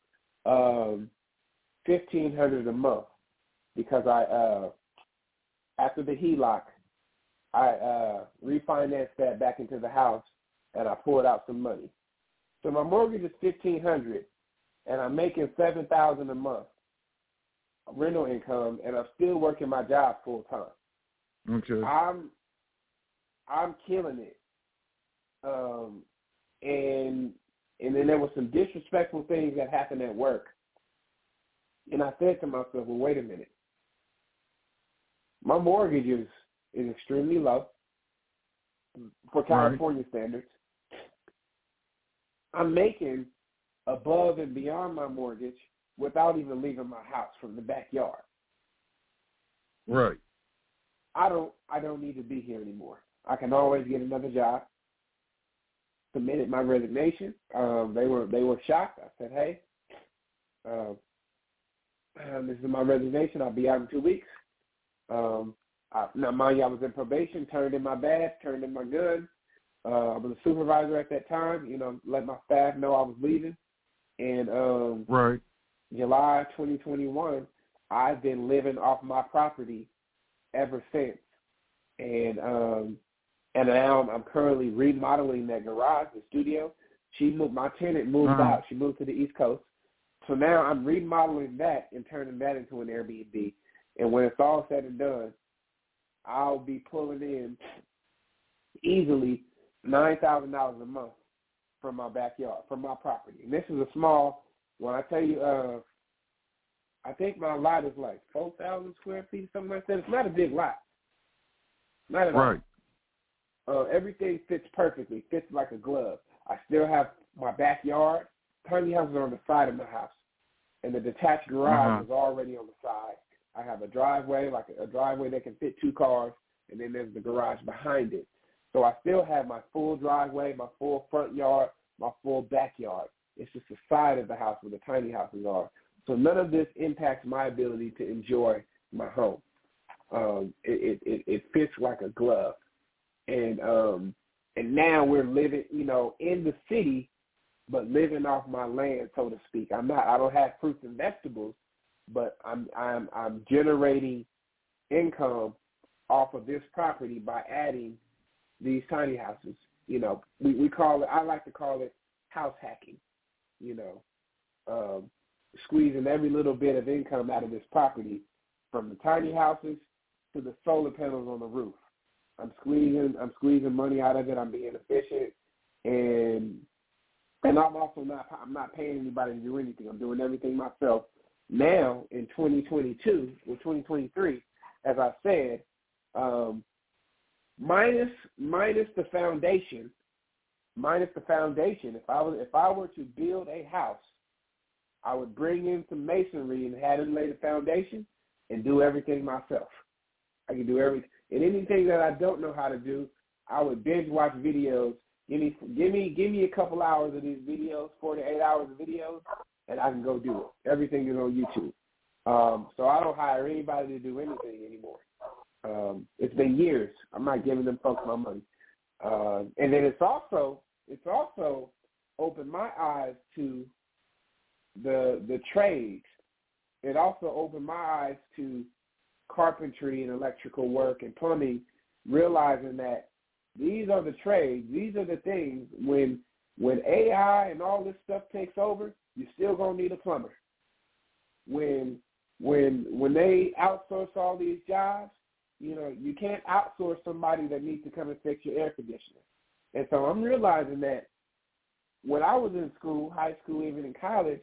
$1,500 a month because after the HELOC, I refinanced that back into the house and I pulled out some money. So my mortgage is $1,500 and I'm making $7,000 a month rental income, and I'm still working my job full time. Okay. I'm killing it. And then there were some disrespectful things that happened at work. And I said to myself, well, wait a minute. My mortgage is extremely low for California standards. I'm making above and beyond my mortgage without even leaving my house from the backyard. Right. I don't need to be here anymore. I can always get another job. Submitted my resignation. They were shocked. I said, hey, this is my resignation. I'll be out in 2 weeks. Now, mind you, I was in probation, turned in my badge, turned in my gun. I was a supervisor at that time, let my staff know I was leaving. And July 2021, I've been living off my property ever since. And now I'm currently remodeling that garage, the studio. My tenant moved out. She moved to the East Coast. So now I'm remodeling that and turning that into an Airbnb. And when it's all said and done, I'll be pulling in easily $9,000 a month from my backyard, from my property. And this is a small, when I tell you, I think my lot is like 4,000 square feet, something like that. It's not a big lot. Not at all. Everything fits perfectly, fits like a glove. I still have my backyard. Tiny houses are on the side of my house. And the detached garage is already on the side. I have a driveway, like a driveway that can fit 2 cars, and then there's the garage behind it. So I still have my full driveway, my full front yard, my full backyard. It's just the side of the house where the tiny houses are. So none of this impacts my ability to enjoy my home. It fits like a glove. And now we're living, in the city, but living off my land, so to speak. I don't have fruits and vegetables, but I'm generating income off of this property by adding these tiny houses. We call it, I like to call it house hacking, squeezing every little bit of income out of this property, from the tiny houses to the solar panels on the roof. I'm squeezing money out of it. I'm being efficient, and I'm also not paying anybody to do anything. I'm doing everything myself. Now in 2022 or 2023, as I said, minus the foundation. If I were to build a house, I would bring in some masonry and have them lay the foundation and do everything myself. I can do everything. And anything that I don't know how to do, I would binge watch videos. Give me a couple hours of these videos, 4 to 8 hours of videos, and I can go do it. Everything is on YouTube. So I don't hire anybody to do anything anymore. It's been years. I'm not giving them folks my money. And then it's also opened my eyes to the trades. It also opened my eyes to carpentry and electrical work and plumbing, realizing that these are the trades, these are the things, when AI and all this stuff takes over, you're still gonna need a plumber. When they outsource all these jobs, you can't outsource somebody that needs to come and fix your air conditioner. And so I'm realizing that when I was in school, high school, even in college,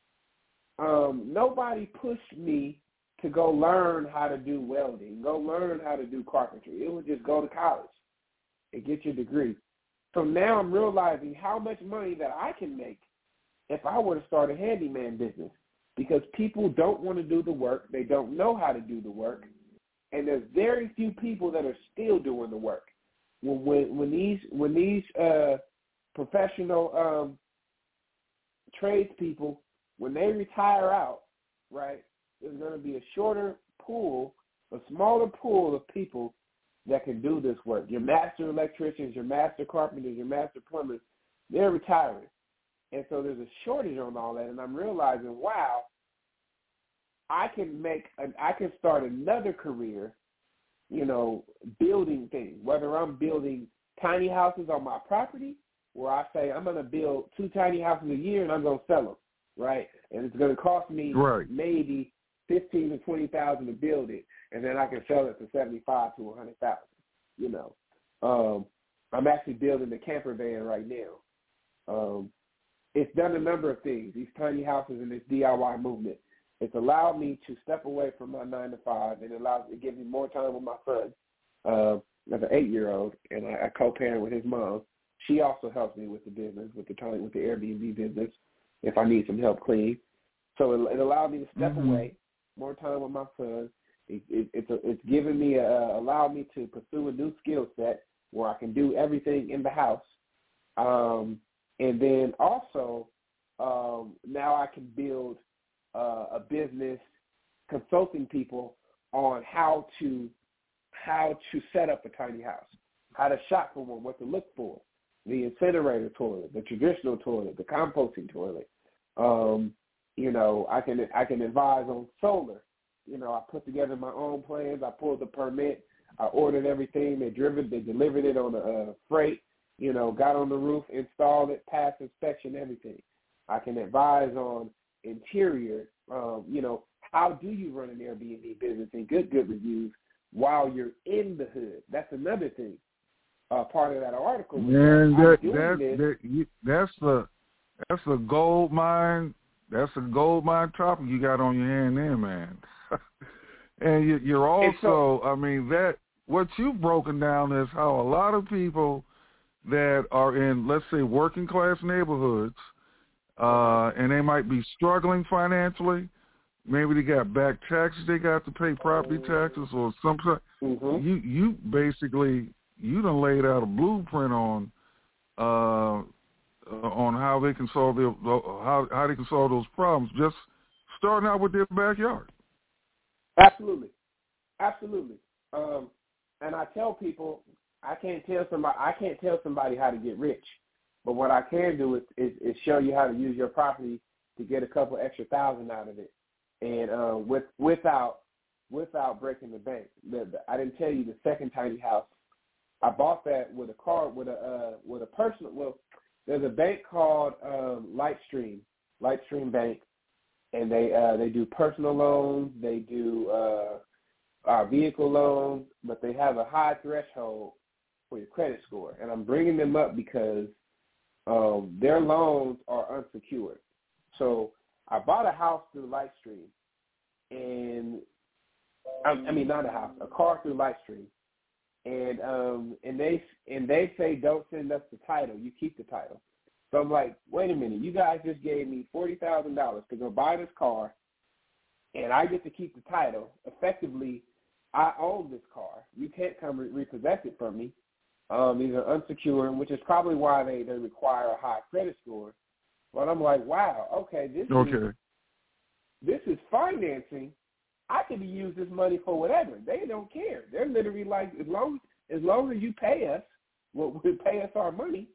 nobody pushed me to go learn how to do welding, go learn how to do carpentry. It was just go to college and get your degree. So now I'm realizing how much money that I can make if I were to start a handyman business, because people don't want to do the work. They don't know how to do the work. And there's very few people that are still doing the work. When these professional tradespeople, when they retire out, right, there's going to be a smaller pool of people that can do this work. Your master electricians, your master carpenters, your master plumbers, they're retiring. And so there's a shortage on all that, and I'm realizing, wow, I can start another career, building things, whether I'm building tiny houses on my property, where I say I'm going to build 2 tiny houses a year and I'm going to sell them, right? And it's going to cost me maybe $15,000 to $20,000 to build it, and then I can sell it for $75,000 to $100,000. I'm actually building a camper van right now. It's done a number of things. These tiny houses and this DIY movement. It's allowed me to step away from my 9 to 5, and it gives me more time with my son, as an 8-year-old, and I co-parent with his mom. She also helps me with the business, with the Airbnb business, if I need some help cleaning. So it allowed me to step away, more time with my son. It's given me allowed me to pursue a new skill set where I can do everything in the house, and then also now I can build a business consulting people on how to set up a tiny house, how to shop for one, what to look for, the incinerator toilet, the traditional toilet, the composting toilet. I can advise on solar. I put together my own plans. I pulled the permit. I ordered everything. They delivered it on a freight. Got on the roof, installed it, passed inspection, everything. I can advise on interior. How do you run an Airbnb business and get good reviews while you're in the hood? That's another thing. Part of that article. Man, that's a gold mine. That's a gold mine topic you got on your hand there, man. And you're also, what you've broken down is how a lot of people that are in, let's say, working class neighborhoods, and they might be struggling financially. Maybe they got back taxes they got to pay, property taxes or something. You basically, you done laid out a blueprint on how they can solve how they can solve those problems just starting out with their backyard. Absolutely. And I tell people, I can't tell somebody how to get rich, but what I can do is show you how to use your property to get a couple extra $1,000 out of it, and without breaking the bank. I didn't tell you the second tiny house. I bought that with a personal. Well, there's a bank called Lightstream Bank, and they do personal loans. They do vehicle loans, but they have a high threshold for your credit score. And I'm bringing them up because their loans are unsecured. So I bought a house through Lightstream, and a car through Lightstream, and they say don't send us the title, you keep the title. So I'm like, wait a minute, you guys just gave me $40,000 to go buy this car, and I get to keep the title. Effectively, I own this car. You can't come repossess it from me. These are unsecured, which is probably why they require a high credit score. But I'm like, wow, okay, this is financing. I could use this money for whatever. They don't care. They're literally like, as long as you pay us, pay us our money,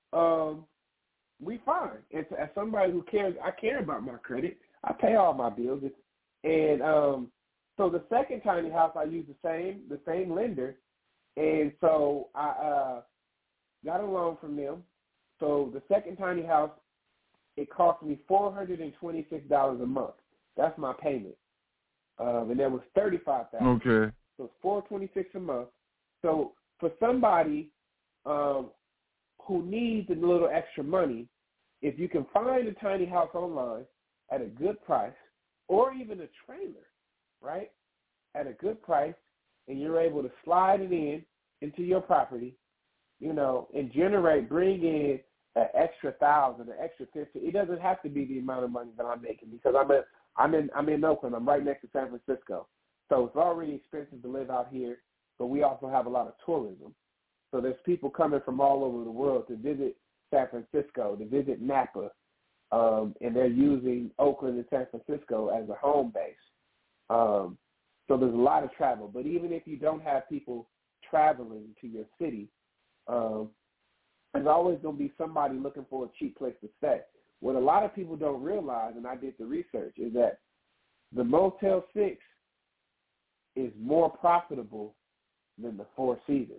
we fine. And as somebody who cares, I care about my credit. I pay all my bills. And so the second tiny house, I use the same lender, and so I got a loan from them. So the second tiny house, it cost me $426 a month. That's my payment. And there was $35,000. Okay. So it's $426 a month. So for somebody who needs a little extra money, if you can find a tiny house online at a good price, or even a trailer, right, at a good price, and you're able to slide it into your property, and bring in an extra $1,000, an extra $50. It doesn't have to be the amount of money that I'm making, because I'm in Oakland. I'm right next to San Francisco. So it's already expensive to live out here, but we also have a lot of tourism. So there's people coming from all over the world to visit San Francisco, to visit Napa, and they're using Oakland and San Francisco as a home base. So there's a lot of travel. But even if you don't have people traveling to your city, there's always going to be somebody looking for a cheap place to stay. What a lot of people don't realize, and I did the research, is that the Motel 6 is more profitable than the Four Seasons.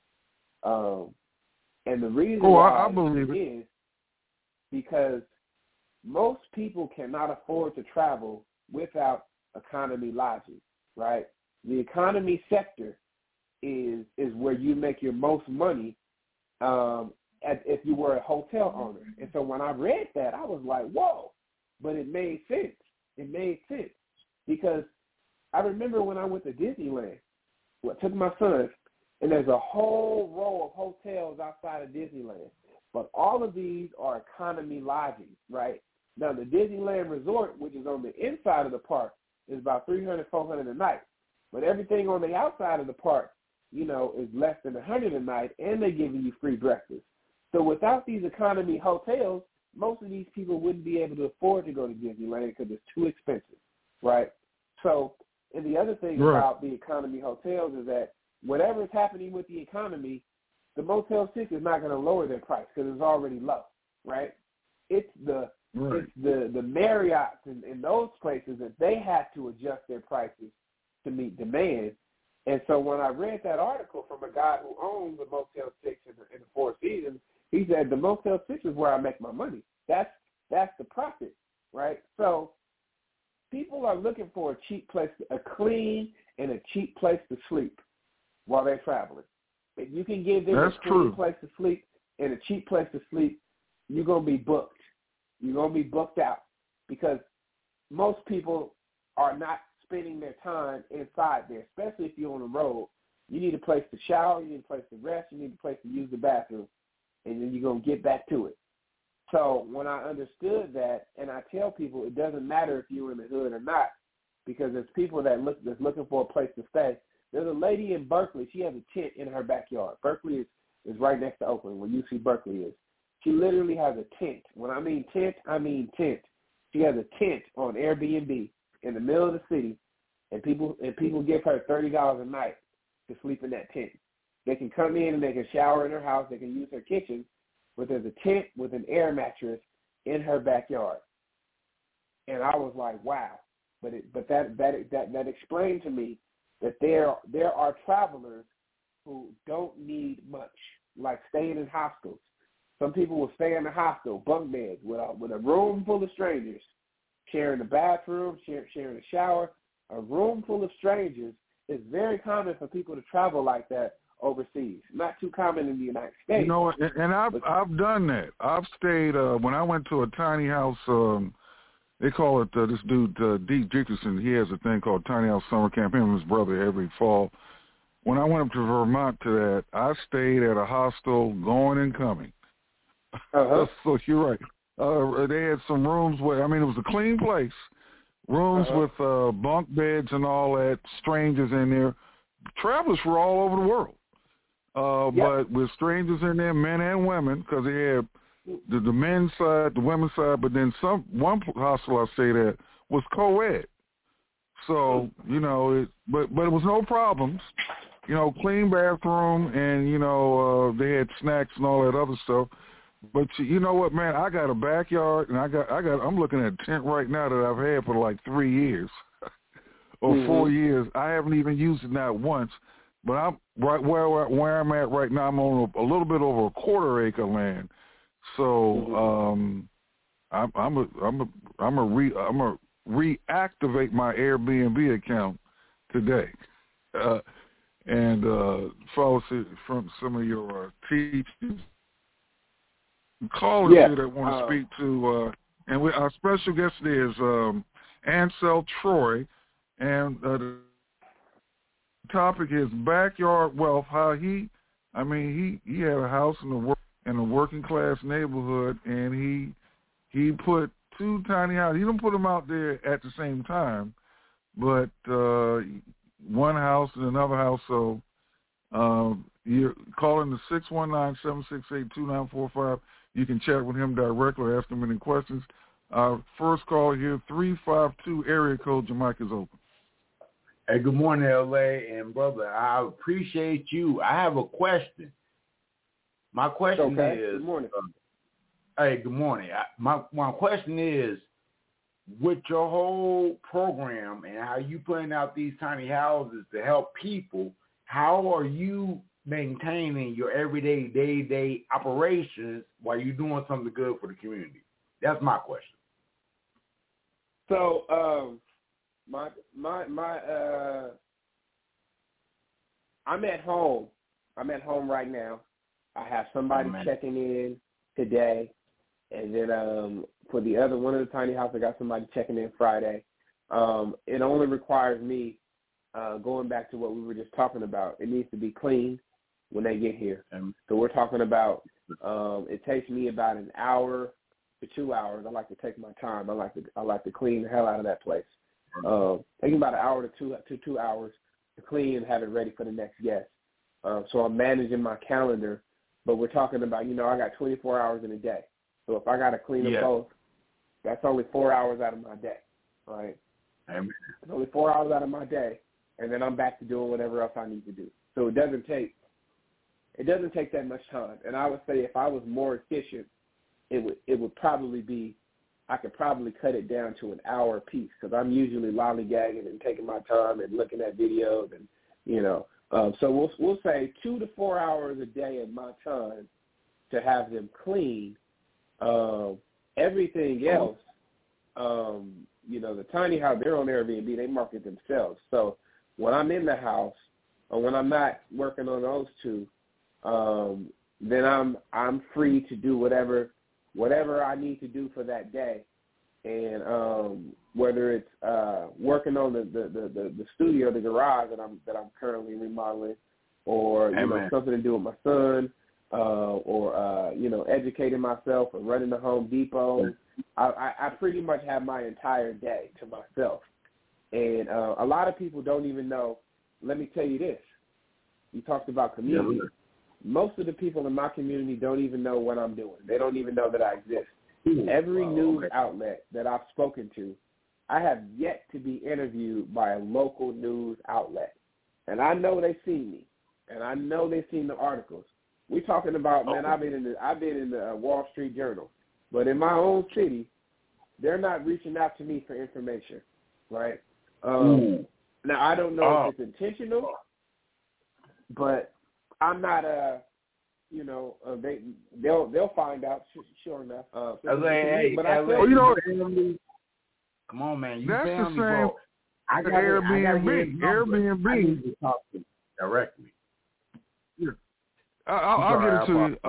And the reason why I believe it is because most people cannot afford to travel without economy lodging, right? The economy sector is where you make your most money if you were a hotel owner. And so when I read that, I was like, whoa, but it made sense. It made sense because I remember when I went to Disneyland, I took my son, and there's a whole row of hotels outside of Disneyland. But all of these are economy lodging, right? Now, the Disneyland Resort, which is on the inside of the park, is about $300, $400 a night. But everything on the outside of the park, is less than $100 a night, and they're giving you free breakfast. So without these economy hotels, most of these people wouldn't be able to afford to go to Disneyland because it's too expensive, right? So, and the other thing about the economy hotels is that whatever is happening with the economy, the Motel 6 is not going to lower their price because it's already low, right? It's the Marriotts and those places that they have to adjust their prices to meet demand. And so when I read that article from a guy who owns the Motel 6 in the Four Seasons, he said the Motel 6 is where I make my money. That's the profit, right? So people are looking for a cheap place, a clean and a cheap place to sleep while they're traveling. If you can give them a clean place to sleep and a cheap place to sleep, you're going to be booked. You're going to be booked out because most people are not spending their time inside there, especially if you're on the road. You need a place to shower, you need a place to rest, you need a place to use the bathroom, and then you're going to get back to it. So when I understood that, and I tell people it doesn't matter if you're in the hood or not, because there's people that's looking for a place to stay. There's a lady in Berkeley. She has a tent in her backyard. Berkeley is right next to Oakland, where UC Berkeley is. She literally has a tent. When I mean tent, I mean tent. She has a tent on Airbnb in the middle of the city, and people give her $30 a night to sleep in that tent. They can come in and they can shower in her house. They can use her kitchen, but there's a tent with an air mattress in her backyard. And I was like, wow. But that explained to me that there are travelers who don't need much, like staying in hostels. Some people will stay in a hostel, bunk beds, with a room full of strangers, sharing a bathroom, sharing a shower. A room full of strangers is very common for people to travel like that overseas. Not too common in the United States. You know, and I've done that. I've stayed when I went to a tiny house. They call it this dude Deke Dickerson. He has a thing called Tiny House Summer Camp. Him and his brother every fall. When I went up to Vermont to that, I stayed at a hostel, going and coming. Uh-huh. So you're right. They had some rooms where, I mean, it was a clean place. Rooms with bunk beds and all that, strangers in there. Travelers were all over the world. But with strangers in there, men and women, because they had the men's side, the women's side, but then one hostel I stayed at was co-ed. So, you know, but it was no problems. You know, clean bathroom, and, you know, they had snacks and all that other stuff. But you know what, man? I got a backyard, and I'm looking at a tent right now that I've had for like 3 years or 4 years. I haven't even used it not once. But I'm right where I'm at right now. I'm on a little bit over a quarter acre land. So I'm a reactivate my Airbnb account today, and follow from some of your teachers. Callers here that want to speak to, and our special guest today is Ansel Troy, and the topic is backyard wealth. How he had a house in a working class neighborhood, and he put two tiny houses. He didn't put them out there at the same time, but one house and another house. So you're calling the 619-768-2945. You can chat with him directly or ask him any questions. First call here, 352 area code. Your mic is open. Hey, good morning, L.A. And, brother, I appreciate you. I have a question. My question is... Good morning. Hey, good morning. My question is, with your whole program and how you putting out these tiny houses to help people, how are you maintaining your everyday, day-to-day operations while you're doing something good for the community? That's my question. So, I'm at home. I'm at home right now. I have somebody checking in today, and then for the other one of the tiny house, I got somebody checking in Friday. It only requires me going back to what we were just talking about. It needs to be clean when they get here. So we're talking about it takes me about an hour to 2 hours. I like to take my time. I like to clean the hell out of that place. Taking about an hour to 2 hours to clean and have it ready for the next guest. So I'm managing my calendar, but we're talking about, I got 24 hours in a day. So if I got to clean them both, that's only 4 hours out of my day, right? Amen. It's only 4 hours out of my day, and then I'm back to doing whatever else I need to do. So it doesn't take that much time. And I would say if I was more efficient, it would probably be, I could probably cut it down to an hour a piece, because I'm usually lollygagging and taking my time and looking at videos and, so we'll say 2 to 4 hours a day of my time to have them clean. Everything else, the tiny house, they're on Airbnb, they market themselves. So when I'm in the house or when I'm not working on those two, then I'm free to do whatever I need to do for that day. And whether it's working on the studio, the garage that I'm currently remodeling, or something to do with my son, or educating myself or running to Home Depot, I pretty much have my entire day to myself. And a lot of people don't even know. Let me tell you this. You talked about community. Most of the people in my community don't even know what I'm doing. They don't even know that I exist. Every news outlet that I've spoken to, I have yet to be interviewed by a local news outlet. And I know they've seen me, and I know they've seen the articles. We're talking about, man, I've been in the Wall Street Journal. But in my own city, they're not reaching out to me for information, right? Now, I don't know if it's intentional, but I'm not they'll find out sure enough. Come on, man. That's the same. Bro. I got Airbnb. Airbnb. I need to talk to directly. Yeah. I'll get it to you.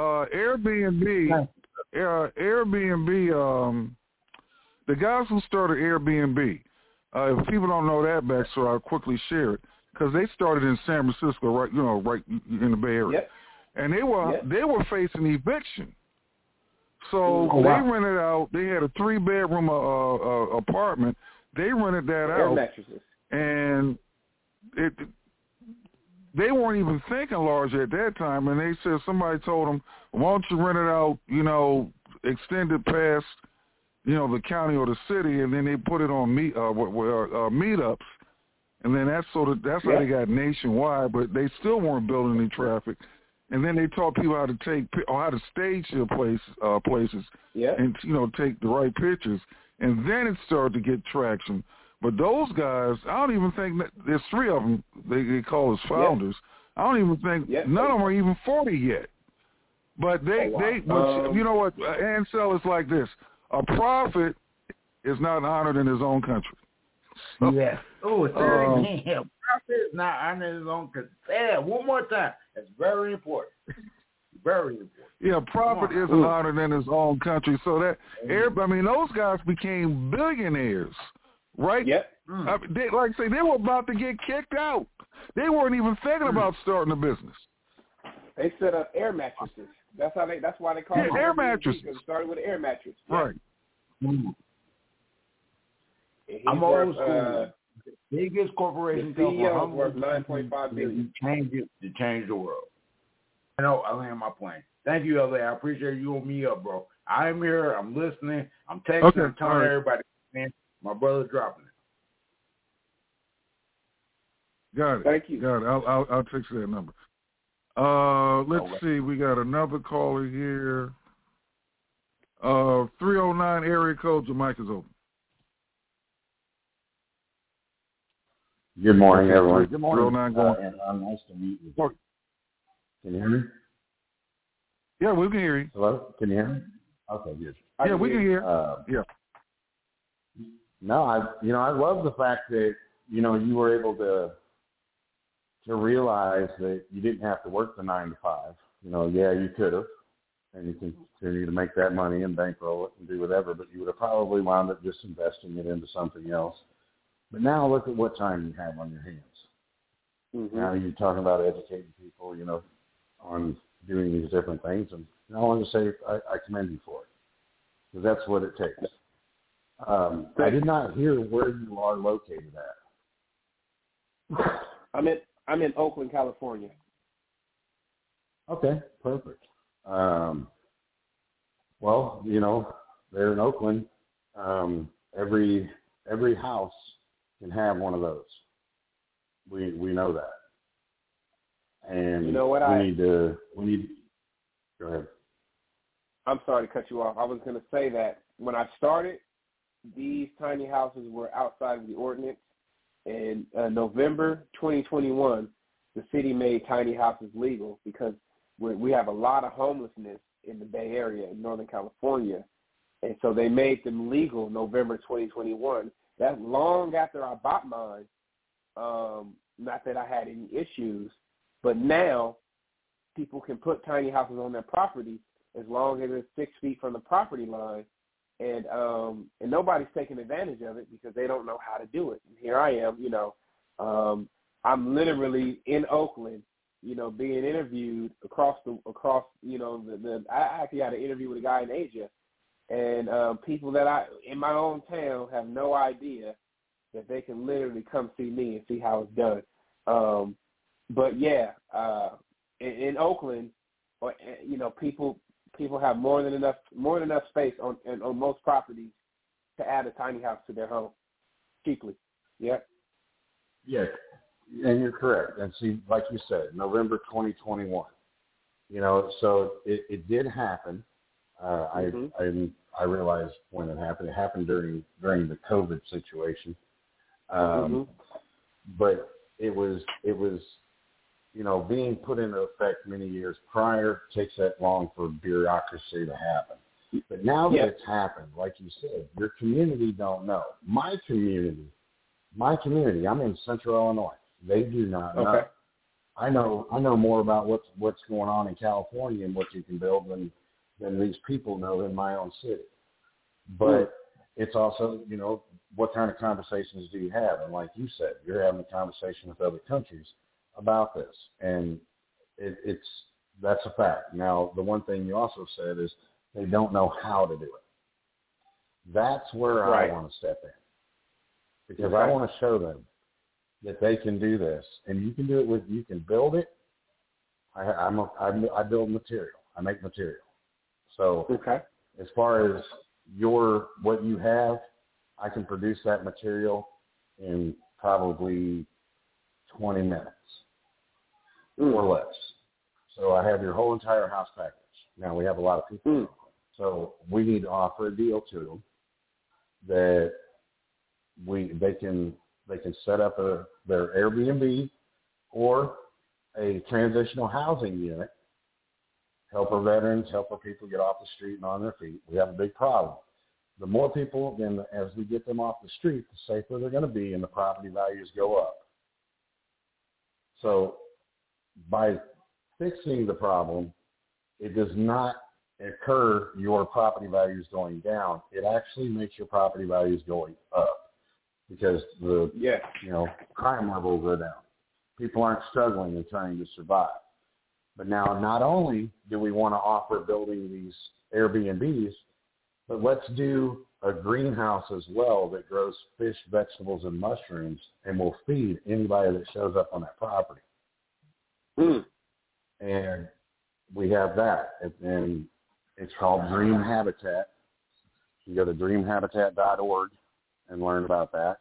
Airbnb. The guys who started Airbnb. If people don't know that backstory, I'll quickly share it because they started in San Francisco, right in the Bay Area, and they were facing eviction. So they rented out. They had a 3-bedroom apartment. They rented that out, mattresses. And they weren't even thinking large at that time. And they said somebody told them, "Why don't you rent it out? Extended past, the county or the city." And then they put it on meetups, and then that's how they got nationwide. But they still weren't building any traffic. And then they taught people how to stage their places, and take the right pictures. And then it started to get traction. But those guys, I don't even think there's 3 of them. They call us founders. I don't even think none of them are even 40 yet. But you know what? Ansel is like this: a prophet is not honored in his own country. Yes. Oh, say it again. Prophet is not honored in his own country. Say that one more time. That's very important. Very important. Yeah, prophet isn't honored in his own country. So those guys became billionaires, right? Yep. They were about to get kicked out. They weren't even thinking about starting a business. They set up air mattresses. That's why they call it air mattresses. Because it started with an air mattress. Right. I'm old school. The biggest corporation the CEO is worth $9.5 billion. To change the world. I know. I land my plane. Thank you, LA. I appreciate you and me up, bro. I'm here. I'm listening. I'm texting. I'm telling everybody, man, my brother's dropping it. Got it. Thank you. Got it. I'll text you that number. Let's see. We got another caller here. 309 area code. Your mic is open. Good morning, everyone. Good morning. Nice to meet you. Can you hear me? Yeah, we can hear you. Hello? Can you hear me? Okay, good. Yeah, we can hear. Yeah. No, I love the fact that, you were able to realize that you didn't have to work the 9 to 5. You could have, and you can continue to make that money and bankroll it and do whatever, but you would have probably wound up just investing it into something else. But now look at what time you have on your hands. Mm-hmm. Now you're talking about educating people, on doing these different things. And I want to say I commend you for it, because that's what it takes. I did not hear where you are located at. I'm in Oakland, California. Okay, perfect. Well, there in Oakland, every house can have one of those. We know that. And you know what? We need to go ahead. I'm sorry to cut you off. I was going to say that when I started, these tiny houses were outside of the ordinance. In November 2021, the city made tiny houses legal because we have a lot of homelessness in the Bay Area in Northern California. And so they made them legal November 2021. That's long after I bought mine. Not that I had any issues, but now people can put tiny houses on their property as long as it's 6 feet from the property line, and nobody's taking advantage of it because they don't know how to do it. And here I am, I'm literally in Oakland, being interviewed across. I actually had an interview with a guy in Asia, and people that in my own town have no idea that they can literally come see me and see how it's done. But yeah, in Oakland, people people have more than enough space on most properties to add a tiny house to their home cheaply. Yep. Yes, and you're correct. And see, like you said, November 2021. So it did happen. I realized when it happened. It happened during the COVID situation. But it was being put into effect many years prior. Takes that long for bureaucracy to happen. But now that it's happened, like you said, your community don't know. My community, I'm in Central Illinois. They do not know. Okay. I know more about what's going on in California and what you can build than these people know in my own city. But it's also, what kind of conversations do you have? And like you said, you're having a conversation with other countries about this. And that's a fact. Now, the one thing you also said is they don't know how to do it. That's where I want to step in. Because I want to show them that they can do this. And you can do it you can build it. I build material. I make material. So as far as what you have, I can produce that material in probably 20 minutes or less. So I have your whole entire house package. Now we have a lot of people. So we need to offer a deal to them that they can set up their Airbnb or a transitional housing unit, help our veterans, help our people get off the street and on their feet. We have a big problem. The more people, then as we get them off the street, the safer they're going to be and the property values go up. So by fixing the problem, it does not occur your property values going down. It actually makes your property values going up because the crime levels are down. People aren't struggling and trying to survive. But now not only do we want to offer building these Airbnbs, but let's do a greenhouse as well that grows fish, vegetables, and mushrooms and will feed anybody that shows up on that property. And we have that. And it's called Dream Habitat. You can go to dreamhabitat.org and learn about that.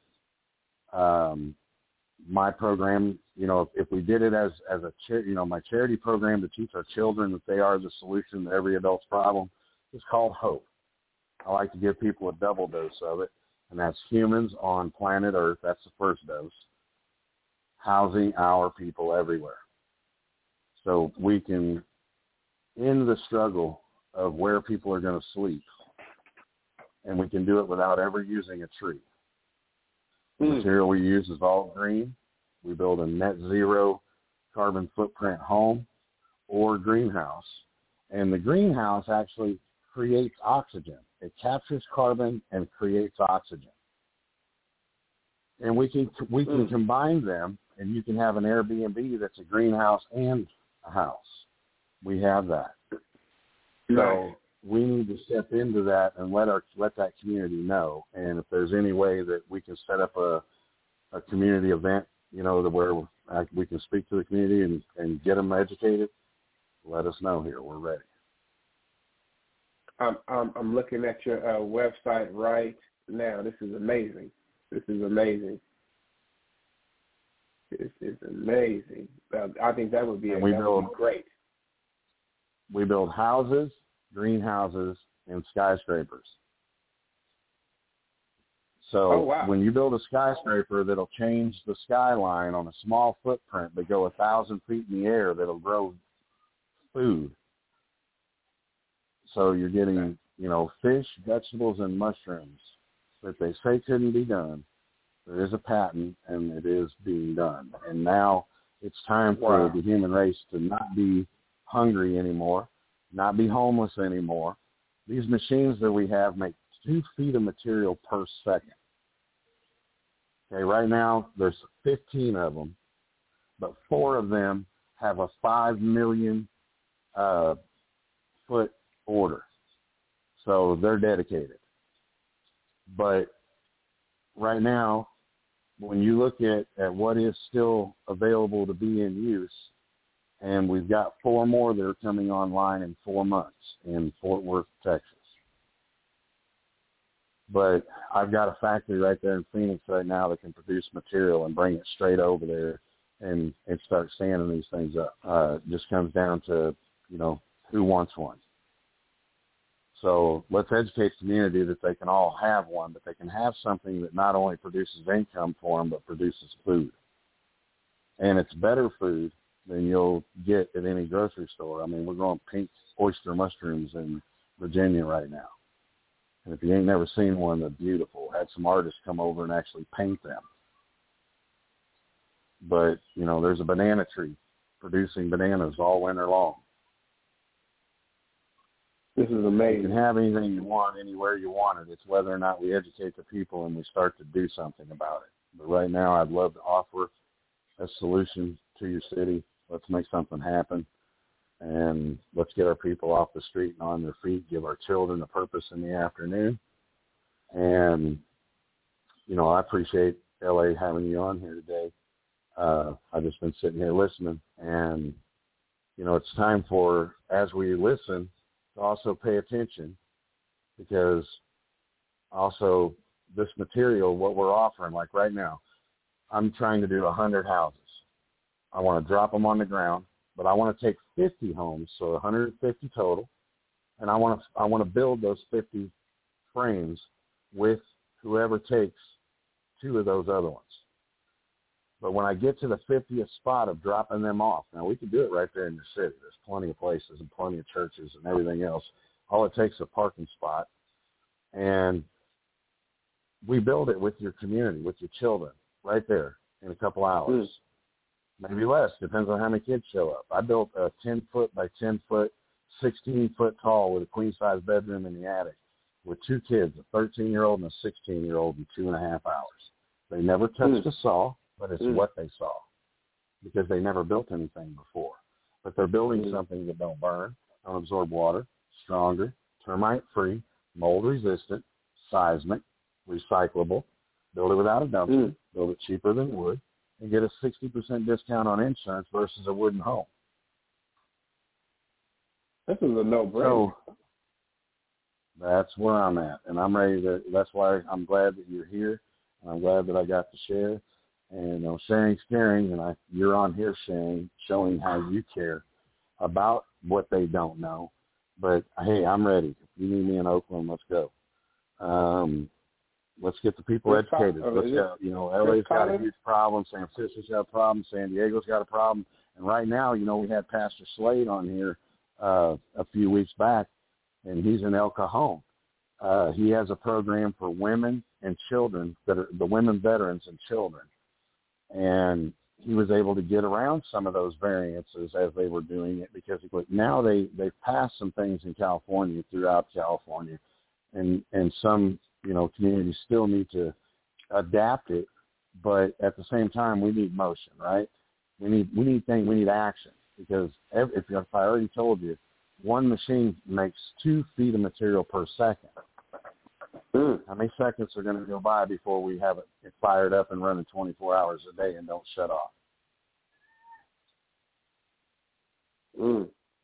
My program, if we did it as a my charity program to teach our children that they are the solution to every adult's problem, is called Hope. I like to give people a double dose of it, and that's humans on planet Earth. That's the first dose. Housing our people everywhere. So we can end the struggle of where people are going to sleep, and we can do it without ever using a tree. The material we use is all green. We build a net zero carbon footprint home or greenhouse, and the greenhouse actually creates oxygen. It captures carbon and creates oxygen. And we can combine them, and you can have an Airbnb that's a greenhouse and a house. We have that. So we need to step into that and let that community know. And if there's any way that we can set up a community event, to where we can speak to the community and get them educated, let us know here. We're ready. I'm looking at your website right now. This is amazing. I think that would be great. We build houses, greenhouses, and skyscrapers. So when you build a skyscraper that'll change the skyline on a small footprint, but go 1,000 feet in the air, that'll grow food. So you're getting, fish, vegetables, and mushrooms that they say couldn't be done. There is a patent, and it is being done. And now it's time for the human race to not be hungry anymore, not be homeless anymore. These machines that we have make 2 feet of material per second. Okay, right now there's 15 of them, but 4 of them have a 5 million foot order. So they're dedicated. But right now, when you look at what is still available to be in use, And we've got 4 more that are coming online in 4 months in Fort Worth, Texas. But I've got a factory right there in Phoenix right now that can produce material and bring it straight over there and start standing these things up. It just comes down to, who wants one. So let's educate the community that they can all have one, but they can have something that not only produces income for them, but produces food. And it's better food than you'll get at any grocery store. I mean, we're growing pink oyster mushrooms in Virginia right now. And if you ain't never seen one, they're beautiful. Had some artists come over and actually paint them. But, there's a banana tree producing bananas all winter long. This is amazing. You can have anything you want anywhere you want it. It's whether or not we educate the people and we start to do something about it. But right now, I'd love to offer a solution to your city. Let's make something happen. And let's get our people off the street and on their feet, give our children a purpose in the afternoon. And, I appreciate LA having you on here today. I've just been sitting here listening. And, it's time for, as we listen, to also pay attention, because also this material, what we're offering, like right now, I'm trying to do 100 houses. I want to drop them on the ground, but I want to take 50 homes, so 150 total, and I want to build those 50 frames with whoever takes 2 of those other ones. But when I get to the 50th spot of dropping them off, now we can do it right there in the city. There's plenty of places and plenty of churches and everything else. All it takes is a parking spot, and we build it with your community, with your children, right there in a couple hours. Maybe less, depends on how many kids show up. I built a 10-foot by 10-foot, 16-foot tall with a queen-size bedroom in the attic with 2 kids, a 13-year-old and a 16-year-old, in 2.5 hours. They never touched a saw, but it's what they saw, because they never built anything before. But they're building something that don't burn, don't absorb water, stronger, termite-free, mold-resistant, seismic, recyclable, build it without a dumpster, build it cheaper than wood, and get a 60% discount on insurance versus a wooden home. This is a no-brainer. So that's where I'm at, and I'm ready to. That's why I'm glad that you're here, and I'm glad that I got to share. And sharing's caring, and you're on here showing how you care about what they don't know. But hey, I'm ready. If you need me in Oakland, let's go. Let's get the people educated. Let's go. LA's got a huge problem. San Francisco's got a problem. San Diego's got a problem. And right now, we had Pastor Slade on here a few weeks back, and he's in El Cajon. He has a program for women and children, that are the women veterans and children. And he was able to get around some of those variances as they were doing it, because now they've passed some things in California, throughout California, and some communities still need to adapt it, but at the same time we need motion, right? We need action, because if I already told you, one machine makes 2 feet of material per second. How many seconds are going to go by before we have it fired up and running 24 hours a day and don't shut off? This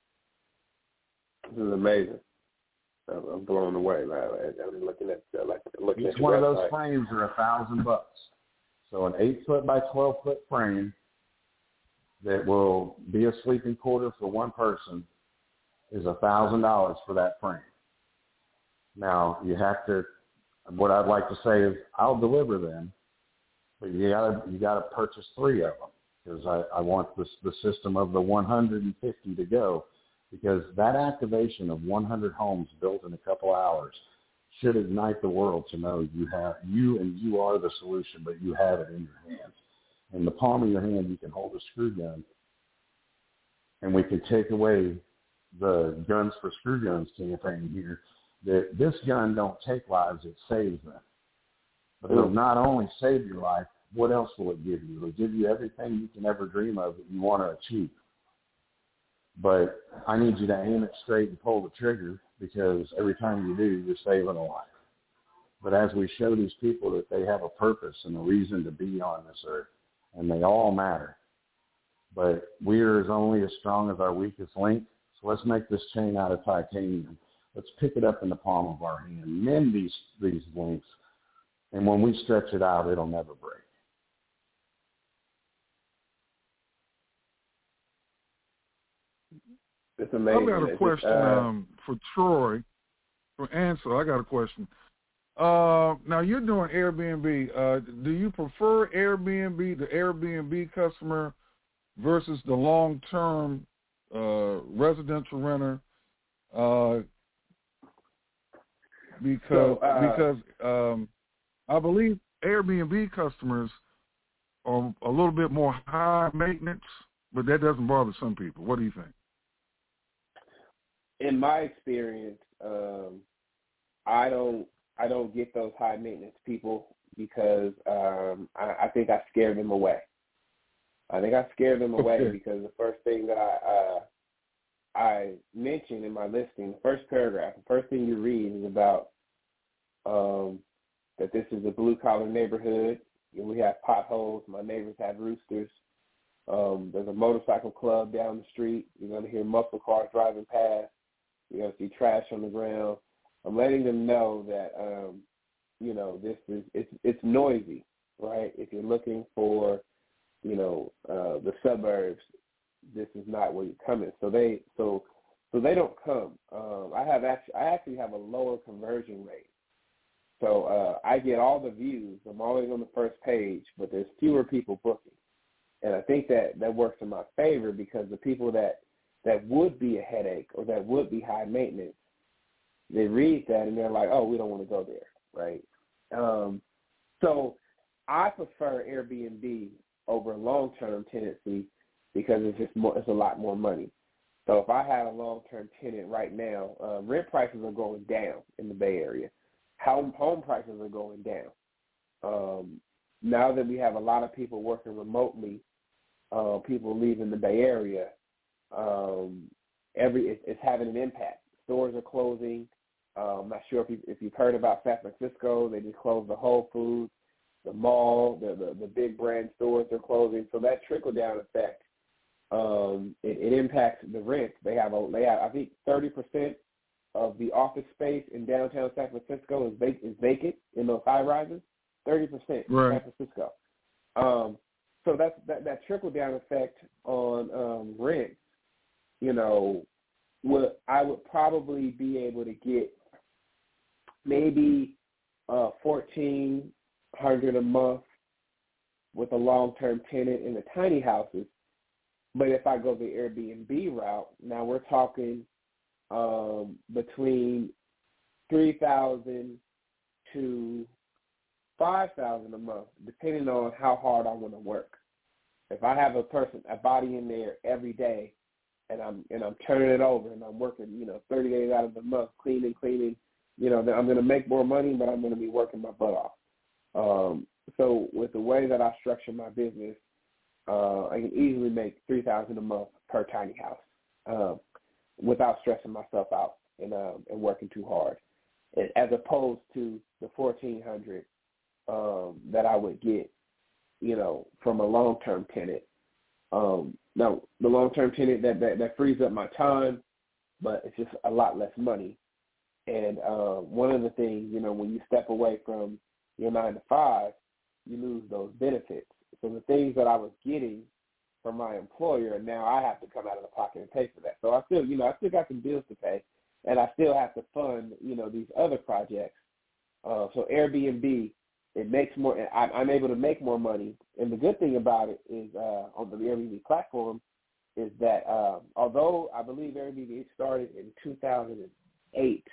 is amazing. I'm blown away, man. I'm looking at each one of those frames are $1,000. So an 8-foot by 12-foot frame that will be a sleeping quarter for one person is $1,000 for that frame. Now you have to. What I'd like to say is I'll deliver them, but you gotta purchase 3 of them, because I want the system of the 150 to go, because that activation of 100 homes built in a couple hours should ignite the world to know you are the solution, but you have it in your hands. In the palm of your hand, you can hold a screw gun, and we can take away the guns for screw guns campaign here. That this gun don't take lives, it saves them. But it'll not only save your life, what else will it give you? It'll give you everything you can ever dream of that you want to achieve. But I need you to aim it straight and pull the trigger, because every time you do, you're saving a life. But as we show these people that they have a purpose and a reason to be on this earth, and they all matter, But we're only as strong as our weakest link. So let's make this chain out of titanium. Let's pick it up in the palm of our hand, mend these links, and when we stretch it out, it'll never break. It's amazing. I've got a question for Troy. For Ansel, I got a question. Now, you're doing Airbnb. Do you prefer Airbnb, the Airbnb customer, versus the long-term residential renter? Because I believe Airbnb customers are a little bit more high maintenance, but that doesn't bother some people. What do you think? In my experience, I don't get those high maintenance people because I think I scare them away. Because the first thing that I mentioned in my listing, the first paragraph, the first thing you read is about that this is a blue-collar neighborhood. We have potholes. My neighbors have roosters. There's a motorcycle club down the street. You're going to hear muscle cars driving past. You're going to see trash on the ground. I'm letting them know that, this is it's noisy, right? If you're looking for, the suburbs, this is not where you're coming. So they don't come. I actually have a lower conversion rate. So I get all the views. I'm always on the first page, but there's fewer people booking. And I think that works in my favor because the people that would be a headache or that would be high maintenance, they read that and they're like, oh, we don't want to go there, right? So I prefer Airbnb over long-term tenancy because it's a lot more money. So if I had a long-term tenant right now, rent prices are going down in the Bay Area. Home prices are going down. Now that we have a lot of people working remotely, people leaving the Bay Area, it's having an impact. Stores are closing. I'm not sure if you've heard about San Francisco. They just closed the Whole Foods, the mall, the big brand stores are closing. So that trickle down effect, it impacts the rent. They have I think 30% of the office space in downtown San Francisco is vacant in those high rises. 30% in San Francisco. So that trickle down effect on rent. I would probably be able to get maybe $1,400 a month with a long-term tenant in the tiny houses. But if I go the Airbnb route, now we're talking between $3,000 to $5,000 a month, depending on how hard I want to work. If I have a body in there every day, and I'm turning it over and I'm working, 30 days out of the month, cleaning, then I'm going to make more money, but I'm going to be working my butt off. So with the way that I structure my business, I can easily make $3,000 a month per tiny house without stressing myself out and working too hard, as opposed to the $1,400 that I would get, from a long-term tenant. Now, the long-term tenant, that frees up my time, but it's just a lot less money. And one of the things, when you step away from your 9 to 5, you lose those benefits. So the things that I was getting from my employer, now I have to come out of the pocket and pay for that. So I still got some bills to pay, and I still have to fund, these other projects. So Airbnb, it makes more. I'm able to make more money, and the good thing about it is on the Airbnb platform is that although I believe Airbnb started in 2008,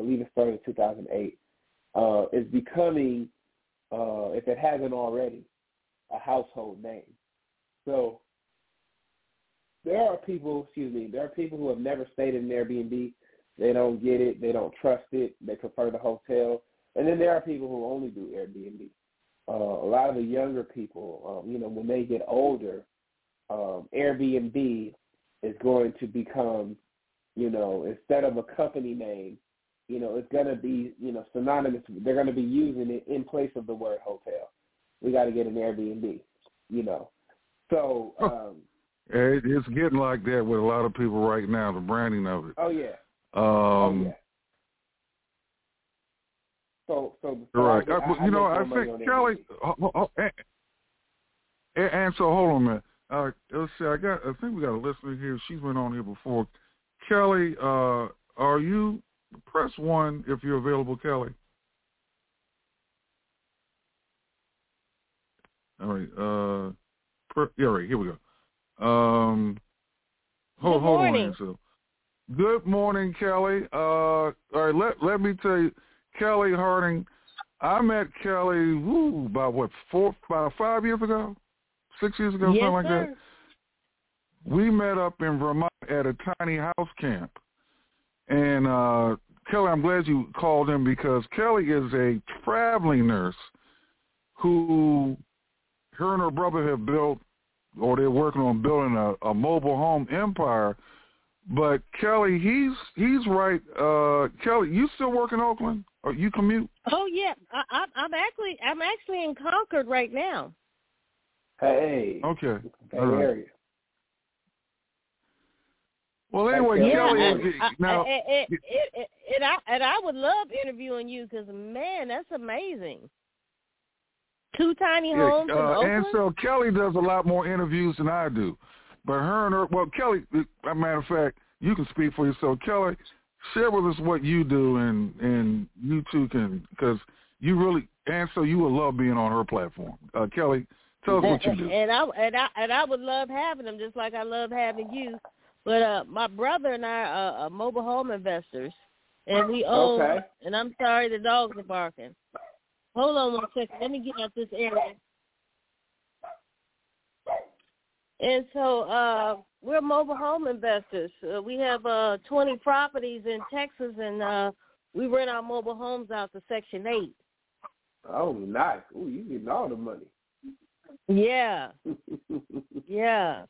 is becoming, if it hasn't already, a household name. So there are people who have never stayed in an Airbnb. They don't get it. They don't trust it. They prefer the hotel. And then there are people who only do Airbnb. A lot of the younger people, when they get older, Airbnb is going to become, instead of a company name, it's going to be, synonymous. They're going to be using it in place of the word hotel. We got to get an Airbnb, So It's getting like that with a lot of people right now, the branding of it. Oh, yeah. So right. I think, Kelly, and so hold on a minute. Let's see, I think we got a listener here. She's been on here before. Kelly, are you, press 1 if you're available, Kelly. All right. Right, here we go. Hold on. So, good morning, Kelly. All right, let me tell you, Kelly Harding, I met Kelly about 5 years ago, 6 years ago, something like that. We met up in Vermont at a tiny house camp. And Kelly, I'm glad you called in because Kelly is a traveling nurse who her and her brother have built, or they're working on building a mobile home empire. But Kelly, he's right. Kelly, you still work in Oakland? Or you commute? Oh yeah, I'm actually in Concord right now. Hey. Okay. All right. Well, anyway, Kelly. Now, I would love interviewing you because man, that's amazing. 2 tiny homes in Oakland. And so Kelly does a lot more interviews than I do. But Kelly, as a matter of fact, you can speak for yourself. Kelly, share with us what you do, and you two can, because you really, and so you would love being on her platform. Kelly, tell us what you do. And I would love having them, just like I love having you. But my brother and I are mobile home investors, and we own. Okay. And I'm sorry, the dogs are barking. Hold on 1 second. Let me get out this area. And so we're mobile home investors. We have 20 properties in Texas, and we rent our mobile homes out to Section 8. Oh, nice. Ooh, you getting all the money. Yeah. Yeah.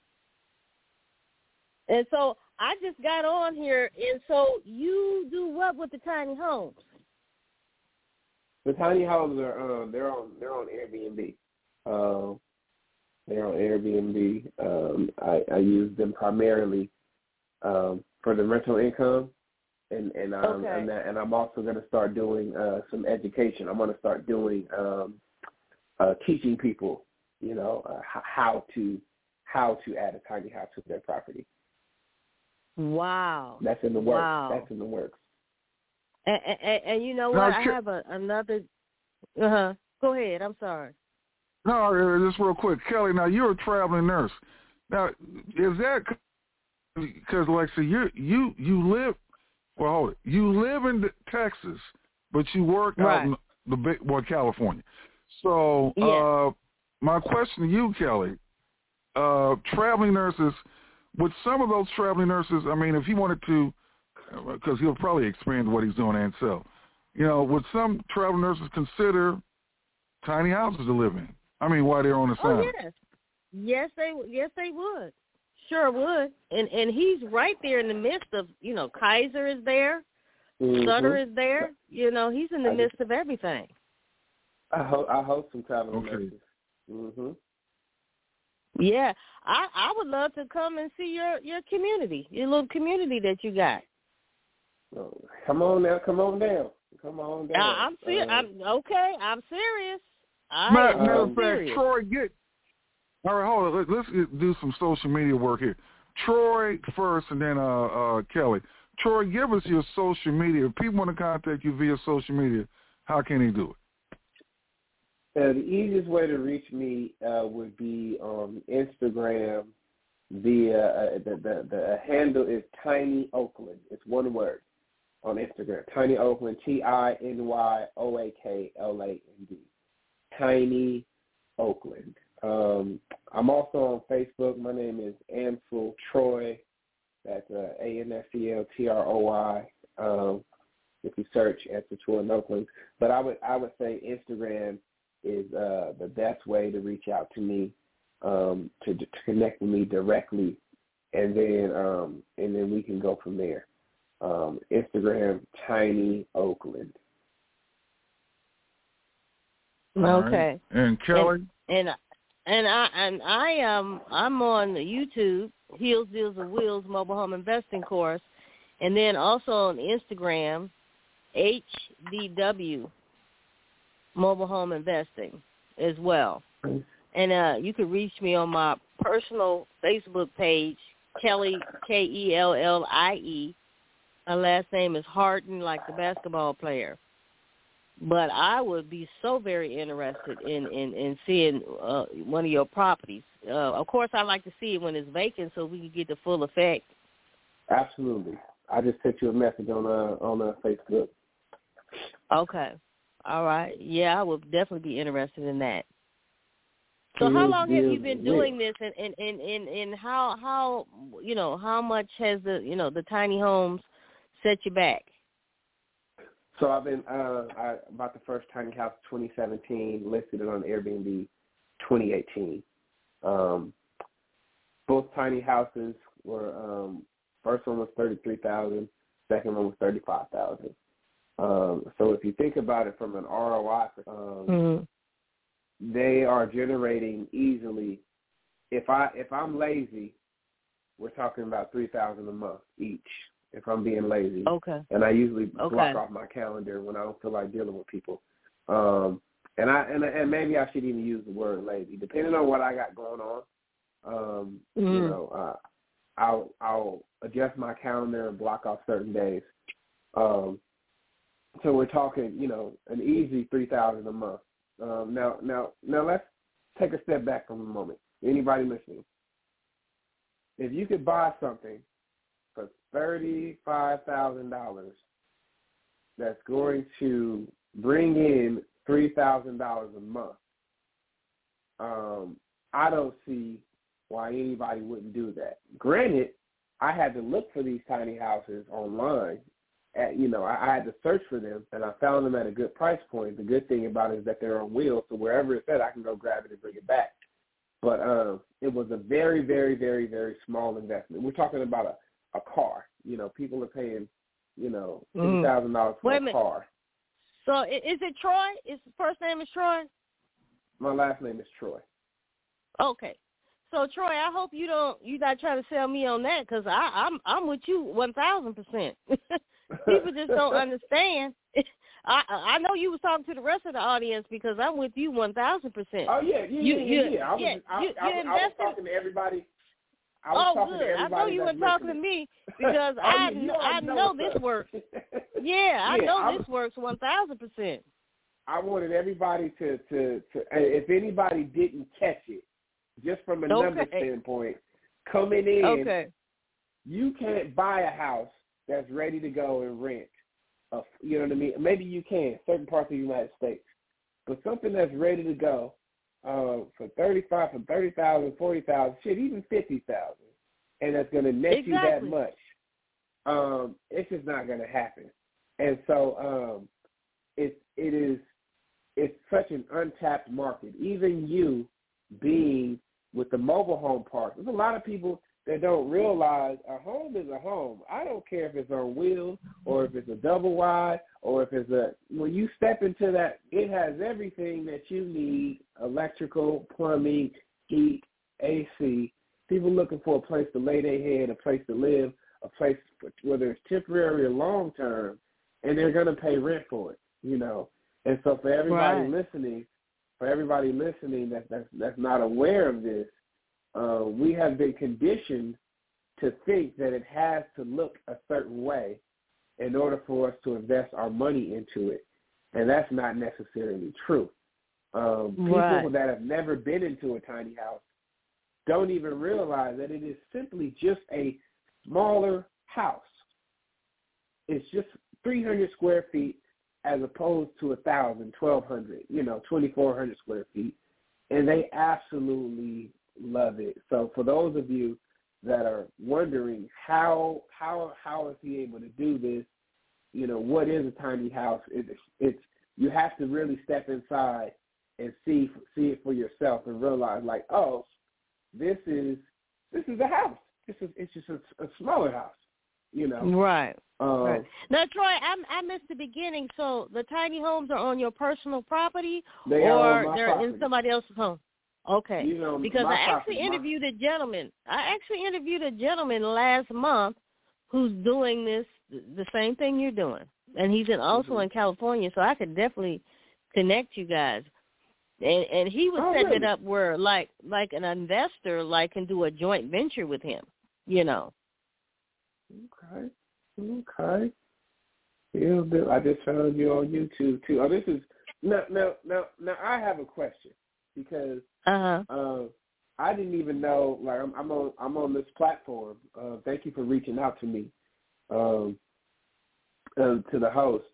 And so I just got on here, and so you do what with the tiny homes? The tiny homes are they're on Airbnb. They're on Airbnb. I use them primarily for the rental income, and I'm also going to start doing some education. I'm going to start doing teaching people, how to add a tiny house to their property. Wow, that's in the works. Wow. That's in the works. And you know what? I have another. Go ahead. I'm sorry. No, just real quick, Kelly. Now you're a traveling nurse. Now, is that because, Lexi, you live? Well, hold it. You live in Texas, but you work out in California. So, my question to you, Kelly, traveling nurses. With some of those traveling nurses, I mean, if he wanted to, because he'll probably expand what he's doing and sell. Would some traveling nurses consider tiny houses to live in? I mean, while they're on assignment. Oh, yes, they would. Sure would. And he's right there in the midst of, Kaiser is there, Sutter is there. He's in the midst of everything. I hope some traveling nurses. Mm-hmm. Yeah, I would love to come and see your community, your little community that you got. Oh, come on now, come on down. I'm serious. I'm serious. Matter of fact, Troy, all right, hold on. Let's do some social media work here. Troy first, and then Kelly. Troy, give us your social media. If people want to contact you via social media, how can they do it? The easiest way to reach me would be on Instagram. The handle is Tiny Oakland. It's one word on Instagram. Tiny Oakland, TinyOakland. Tiny Oakland. I'm also on Facebook. My name is Ansel Troy. That's ANSELTROY. If you search Ansel Troy in Oakland, but I would say Instagram is the best way to reach out to me, to connect with me directly, and then we can go from there. Instagram, Tiny Oakland. Okay. Right. And Kelly? I'm on YouTube, Heels, Deals, and Wheels Mobile Home Investing Course, and then also on Instagram, HDW Mobile Home Investing as well. And you can reach me on my personal Facebook page, Kelly, Kellie. My last name is Harden, like the basketball player. But I would be so very interested in seeing one of your properties. Of course, I like to see it when it's vacant so we can get the full effect. Absolutely. I just sent you a message on Facebook. Okay. All right. Yeah, I would definitely be interested in that. So how long have you been doing this, and how how much has the tiny homes set you back? So I've been I bought the first tiny house 2017, listed it on Airbnb 2018. Both tiny houses were first one was $33,000, second one was $35,000. So if you think about it from an ROI, they are generating easily. If I'm lazy, we're talking about $3,000 a month each. If I'm being lazy, okay, and I usually block off my calendar when I don't feel like dealing with people, and maybe I should even use the word lazy, depending on what I got going on. I'll adjust my calendar and block off certain days. So we're talking, an easy $3,000 a month. Now let's take a step back for a moment. Anybody listening, if you could buy something for $35,000 that's going to bring in $3,000 a month, I don't see why anybody wouldn't do that. Granted, I had to look for these tiny houses online. I had to search for them, and I found them at a good price point. The good thing about it is that they're on wheels, so wherever it's at, I can go grab it and bring it back. But it was a very, very, very, very small investment. We're talking about a car. People are paying, $50,000 for a car. So is it Troy? His first name is Troy? My last name is Troy. Okay. So Troy, I hope you're not trying to sell me on that, because I'm with you 1,000%. People just don't understand. I know you was talking to the rest of the audience, because I'm with you 1,000%. Oh yeah. I was talking to everybody. I know you were talking to me, because I know this works. Yeah, I know this works 1,000%. I wanted everybody to if anybody didn't catch it, just from a number standpoint, coming in, you can't buy a house that's ready to go and rent. You know what I mean? Maybe you can, certain parts of the United States. But something that's ready to go for $30,000, $40,000, shit, even $50,000, and that's going to net you that much, it's just not going to happen. And so it's such an untapped market. Even you being with the mobile home park, there's a lot of people that don't realize a home is a home. I don't care if it's on wheels or if it's a double wide or if it's when you step into that, it has everything that you need: electrical, plumbing, heat, AC. People looking for a place to lay their head, a place to live, a place whether it's temporary or long term, and they're going to pay rent for it, And so for everybody listening, that's not aware of this, we have been conditioned to think that it has to look a certain way in order for us to invest our money into it, and that's not necessarily true. People that have never been into a tiny house don't even realize that it is simply just a smaller house. It's just 300 square feet as opposed to 1,000, 1,200, 2,400 square feet, and they absolutely love it. So for those of you that are wondering how is he able to do this, what is a tiny house? It's you have to really step inside and see it for yourself and realize, like, oh, this is a house. It's just a smaller house, Right. Right. Now, Troy, I missed the beginning. So the tiny homes are on your personal property, or they're in somebody else's home? Okay. You know, because I actually interviewed a gentleman. Last month who's doing this, the same thing you're doing, and he's also in California. So I could definitely connect you guys. And he was setting it up where like an investor can do a joint venture with him. You know. Okay. Yeah, I just found you on YouTube too. Oh, this is now. I have a question because I didn't even know. Like I'm on this platform. Thank you for reaching out to me, to the host.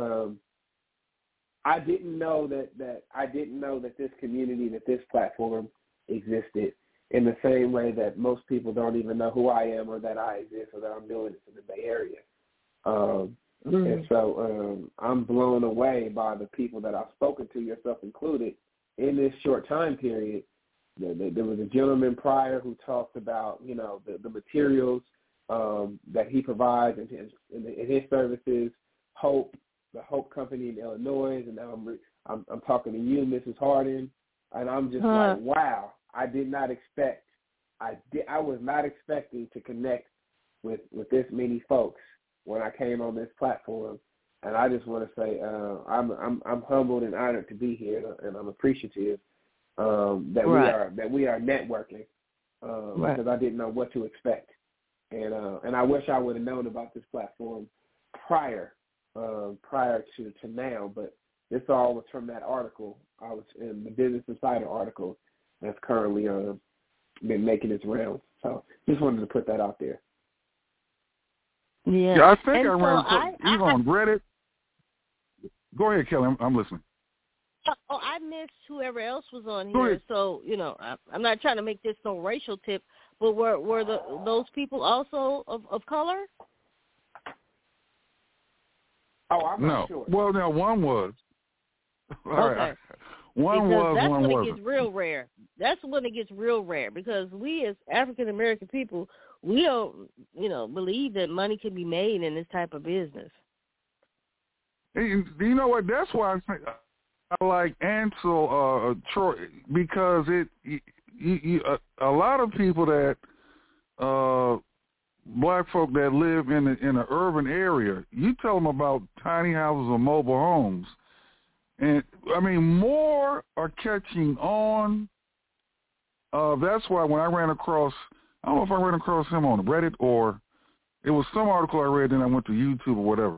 I didn't know that this community, that this platform existed in the same way that most people don't even know who I am or that I exist or that I'm doing it in the Bay Area. And so I'm blown away by the people that I've spoken to, yourself included, in this short time period. There was a gentleman prior who talked about, the materials that he provides in his services, the Hope Company in Illinois, and now I'm talking to you, Mrs. Harden, and I'm just like, wow, I did not expect. I was not expecting to connect with this many folks when I came on this platform, and I just want to say I'm humbled and honored to be here, and I'm appreciative that we are networking because I didn't know what to expect, and I wish I would have known about this platform prior to now, but this all was from that article. I was in the Business Insider article that's currently been making its rounds. So just wanted to put that out there. Yeah, I think I ran across even on Reddit. Go ahead, Kelly. I'm listening. Oh, I missed whoever else was on here. So, I'm not trying to make this no racial tip, but were those people also of color? Oh, I'm not sure. Well, now one was. Okay. One because that's when it gets real rare. That's when it gets real rare because we as African American people, we don't, believe that money can be made in this type of business. You know what? That's why I like Ansel Troy, because a lot of people that black folk that live in an urban area, you tell them about tiny houses or mobile homes, and I mean more are catching on. That's why when I ran across, I don't know if I ran across him on Reddit or it was some article I read, then I went to YouTube or whatever.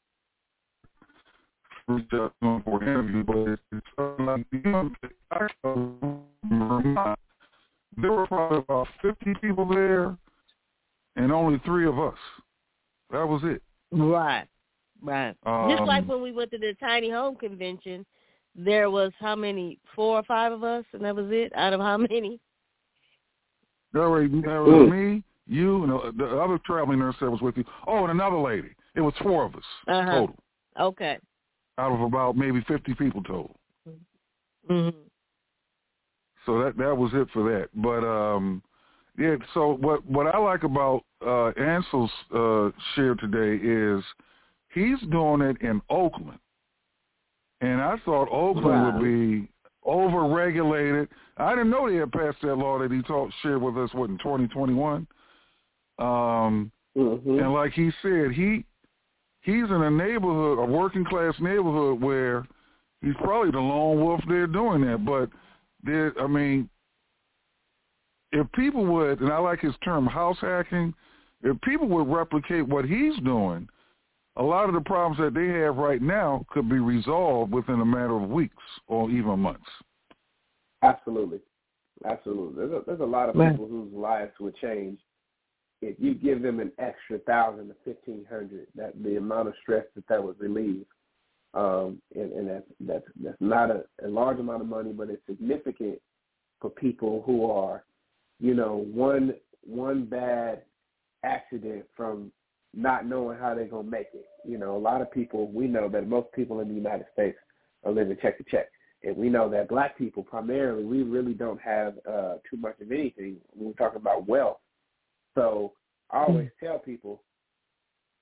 For an interview, but there were probably about 50 people there, and only 3 of us. That was it. Right. Just like when we went to the Tiny Home Convention, there was how many? 4 or 5 of us, and that was it. Out of how many? There was me, you, and the other traveling nurse that was with you. Oh, and another lady. It was 4 of us total. Okay. Out of about maybe 50 people total. Mm-hmm. So that was it for that. But yeah. So what I like about Ansel's share today is he's doing it in Oakland, and I thought Oakland would be overregulated. I didn't know they had passed that law that he shared with us in 2021. And like he said, he's in a neighborhood, a working class neighborhood, where he's probably the lone wolf there doing that. But if people would, and I like his term, house hacking, if people would replicate what he's doing, a lot of the problems that they have right now could be resolved within a matter of weeks or even months. Absolutely. There's a lot of people whose lives would change if you give them an extra 1,000 to 1,500. That the amount of stress that would relieve, and that's not a large amount of money, but it's significant for people who are, one bad accident from not knowing how they're gonna make it. A lot of people, we know that most people in the United States are living check to check. And we know that black people primarily, we really don't have too much of anything when we're talking about wealth. So I always tell people,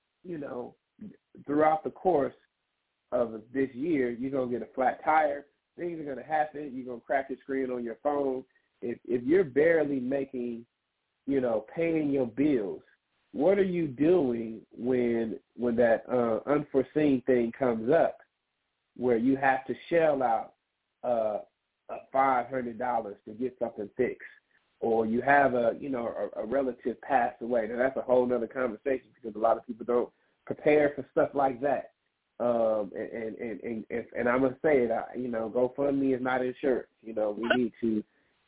throughout the course of this year, you're going to get a flat tire, things are going to happen. You're going to crack your screen on your phone. If you're barely making, paying your bills, what are you doing when that unforeseen thing comes up where you have to shell out $500 to get something fixed, or you have a relative pass away? Now that's a whole nother conversation because a lot of people don't prepare for stuff like that. And I'm gonna say it, GoFundMe is not insurance. We need to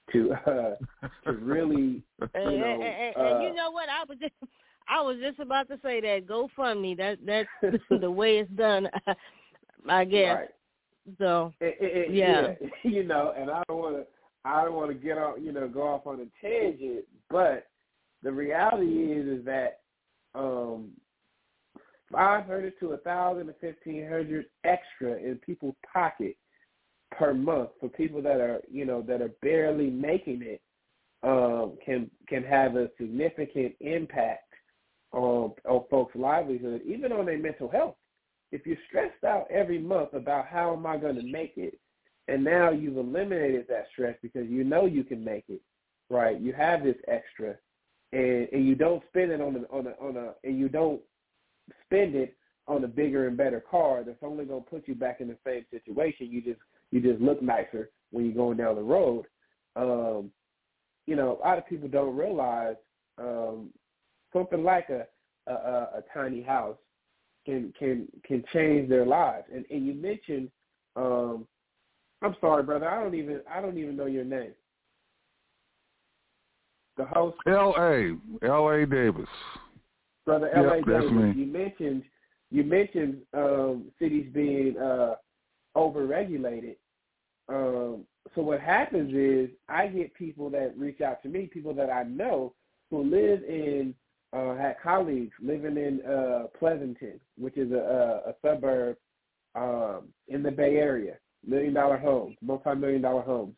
really, and you know what? I was just about to say that GoFundMe. That's the way it's done, I guess. Right. So yeah, and I don't want to get off, go off on a tangent, but the reality is that $500 to $1,000 to $1,500 extra in people's pocket per month for people that are barely making it can have a significant impact on folks' livelihood, even on their mental health. If you're stressed out every month about how am I going to make it, and now you've eliminated that stress because you can make it, right? You have this extra, and you don't spend it and you don't spend it on a bigger and better car that's only going to put you back in the same situation. You just look nicer when you're going down the road. A lot of people don't realize something like a tiny house can change their lives. And you mentioned, I'm sorry, brother, I don't even know your name. The host, L.A. Davis. Brother L.A. Yep, Davis. That's me. You mentioned cities being overregulated. So what happens is I get people that reach out to me, people that I know who live in, had colleagues living in Pleasanton, which is a suburb in the Bay Area, $1 million homes, multi-million-dollar homes.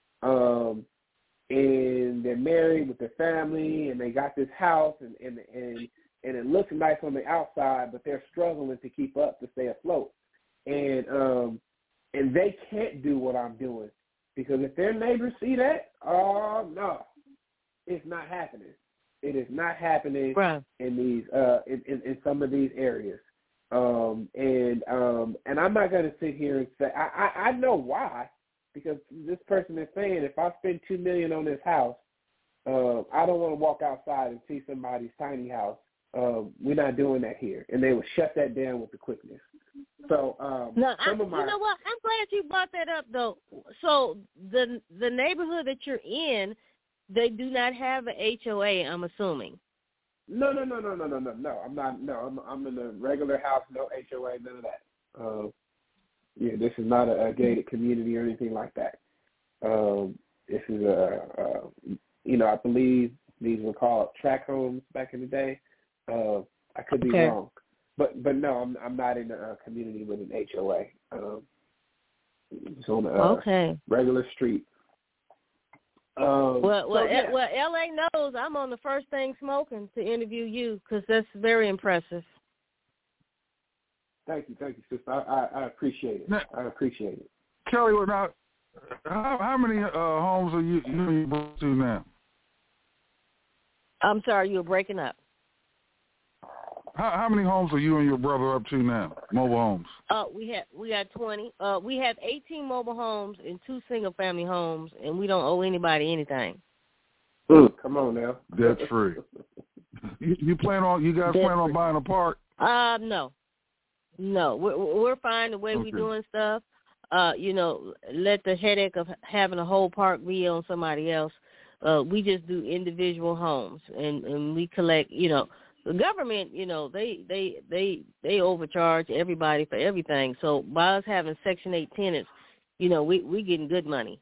And they're married with their family, and they got this house, and it looks nice on the outside, but they're struggling to keep up to stay afloat. And they can't do what I'm doing because if their neighbors see that, oh no, it's not happening. It is not happening in these in some of these areas. And I'm not going to sit here and say I know why, because this person is saying if I spend $2 million on this house, I don't want to walk outside and see somebody's tiny house. We're not doing that here, and they will shut that down with the quickness. So you know what? I'm glad you brought that up, though. So the neighborhood that you're in, they do not have a HOA, I'm assuming. No. I'm not. No, I'm in a regular house, no HOA, none of that. This is not a gated community or anything like that. This is I believe these were called tract homes back in the day. I could be wrong, but no, I'm not in a community with an HOA. It's on a regular street. Well, LA knows I'm on the First Thing Smoking to interview you because that's very impressive. Thank you, sister. I appreciate it. I appreciate it. Kelly, now, how many homes are you to now? I'm sorry, you were breaking up. How many homes are you and your brother up to now? Mobile homes. We had 20. We have 18 mobile homes and 2 single family homes, and we don't owe anybody anything. Come on now. That's free. You guys plan on buying a park? No. We're fine the way we're doing stuff. Let the headache of having a whole park be on somebody else. We just do individual homes, and we collect. The government, they overcharge everybody for everything. So by us having Section 8 tenants, we getting good money.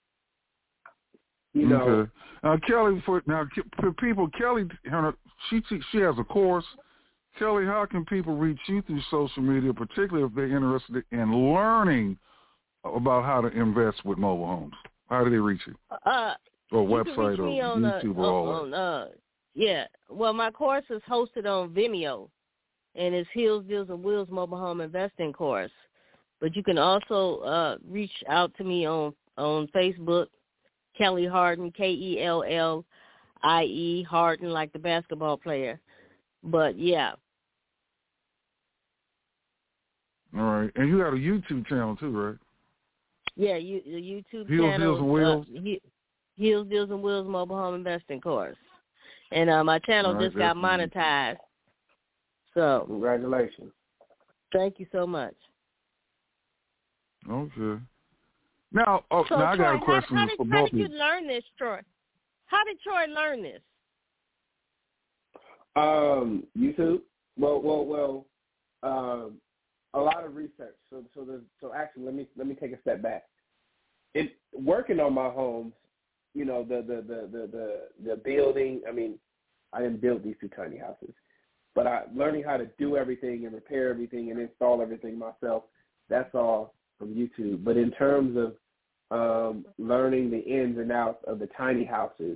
Okay. Kelly, for people, Kelly, she has a course. Kelly, how can people reach you through social media, particularly if they're interested in learning about how to invest with mobile homes? How do they reach you? Or website or YouTube or all that? Yeah. Well, my course is hosted on Vimeo, and it's Hills, Deals, and Wheels Mobile Home Investing course. But you can also reach out to me on Facebook, Kelly Harden, Kellie, Harden, like the basketball player. But, yeah. All right. And you got a YouTube channel, too, right? Yeah, the YouTube Heels, channel. Deals, and Wheels? Heels, Deals, and Wheels Mobile Home Investing Course. And my channel just got monetized. So congratulations. Thank you so much. Okay. Now, now Troy, I got a question for both of you. How did you learn this, Troy? How did Troy learn this? YouTube. Well. A lot of research. So actually, let me take a step back. Working on my homes, you know, the building. I mean, I didn't build these 2 tiny houses, but learning how to do everything and repair everything and install everything myself. That's all from YouTube. But in terms of learning the ins and outs of the tiny houses,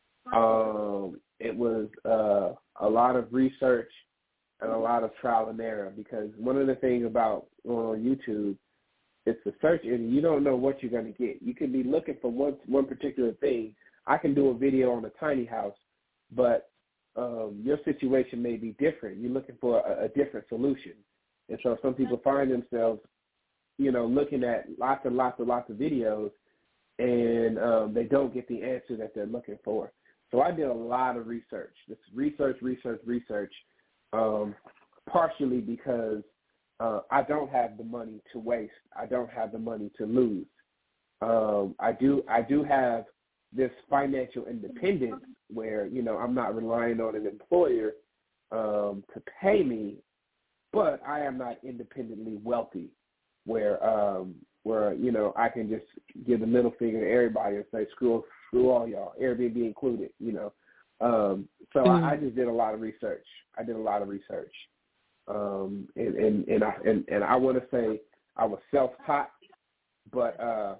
it was a lot of research and a lot of trial and error, because one of the things about YouTube, it's a search engine. You don't know what you're going to get. You can be looking for one particular thing. I can do a video on a tiny house, but your situation may be different. You're looking for a different solution. And so some people find themselves, you know, looking at lots of videos, and they don't get the answer that they're looking for. So I did a lot of research, research, partially because I don't have the money to waste. I don't have the money to lose. I do have this financial independence where, you know, I'm not relying on an employer to pay me, but I am not independently wealthy where you know, I can just give the middle finger to everybody and say screw all y'all, Airbnb included, you know. So I just did a lot of research. And I want to say I was self-taught, but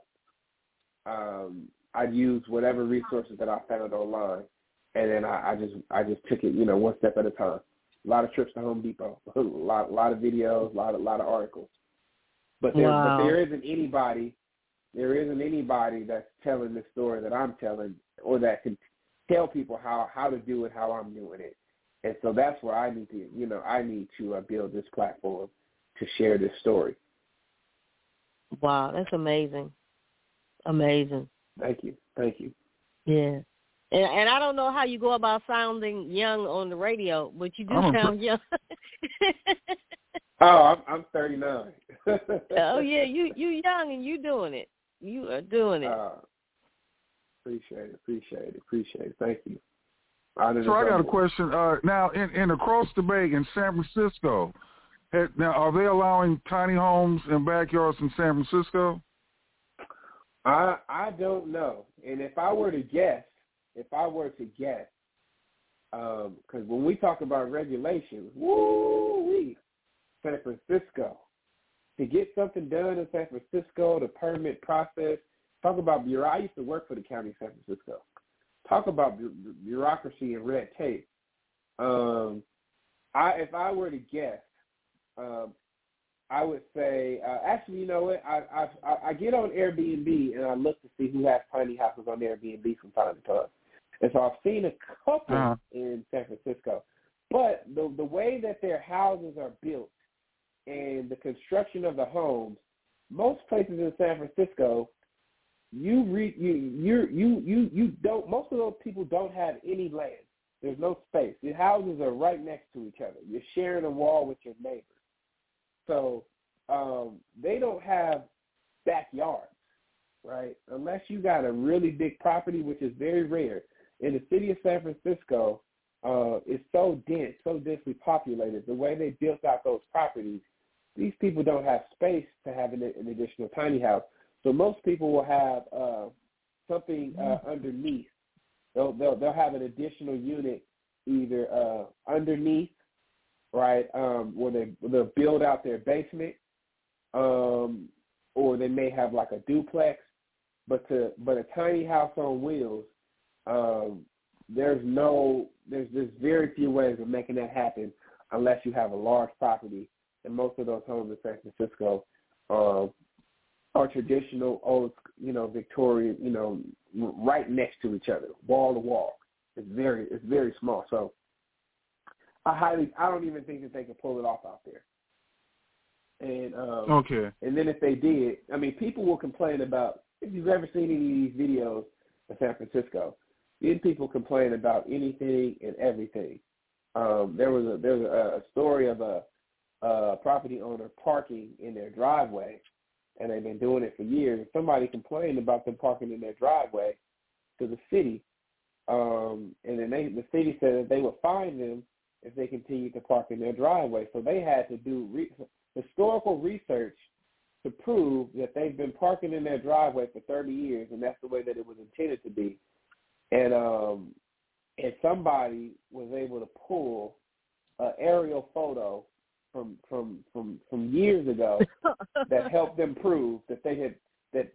I used whatever resources that I found online, and then I just took it, you know, one step at a time. A lot of trips to Home Depot, a lot of videos, a lot of articles. But there isn't anybody that's telling the story that I'm telling, or that can tell people how to do it, how I'm doing it. And so that's where I need to build this platform to share this story. Wow, that's amazing. Amazing. Thank you. Yeah. And I don't know how you go about sounding young on the radio, but you do sound young. Oh, I'm 39. Oh yeah, you young and you doing it. You are doing it. Appreciate it. Thank you. So I got a question. Now, in across the bay in San Francisco, now are they allowing tiny homes and backyards in San Francisco? I don't know. And if I were to guess, because when we talk about regulations, San Francisco, to get something done in San Francisco, the permit process, talk about bureaucracy. I used to work for the county of San Francisco. Talk about bureaucracy and red tape. If I were to guess, I would say, actually, you know what? I get on Airbnb and I look to see who has tiny houses on Airbnb from time to time. And so I've seen a couple in San Francisco. But the way that their houses are built and the construction of the homes, most places in San Francisco, most of those people don't have any land. There's no space. The houses are right next to each other. You're sharing a wall with your neighbors. So they don't have backyards, right? Unless you got a really big property, which is very rare. In the city of San Francisco, it's so dense, so densely populated. The way they built out those properties, these people don't have space to have an additional tiny house. So most people will have something underneath. They'll have an additional unit either underneath, right, where they'll build out their basement, or they may have like a duplex. But a tiny house on wheels, there's very few ways of making that happen unless you have a large property. And most of those homes in San Francisco are traditional, old, Victorian, right next to each other, wall to wall. It's very small. So I don't even think that they can pull it off out there. And okay. And then if they did, I mean, people will complain about, if you've ever seen any of these videos of San Francisco, then people complain about anything and everything. There was a story of a property owner parking in their driveway, and they've been doing it for years. And somebody complained about them parking in their driveway to the city, and then the city said that they would fine them if they continued to park in their driveway. So they had to do historical research to prove that they've been parking in their driveway for 30 years, and that's the way that it was intended to be. And somebody was able to pull an aerial photo from years ago that helped them prove that they had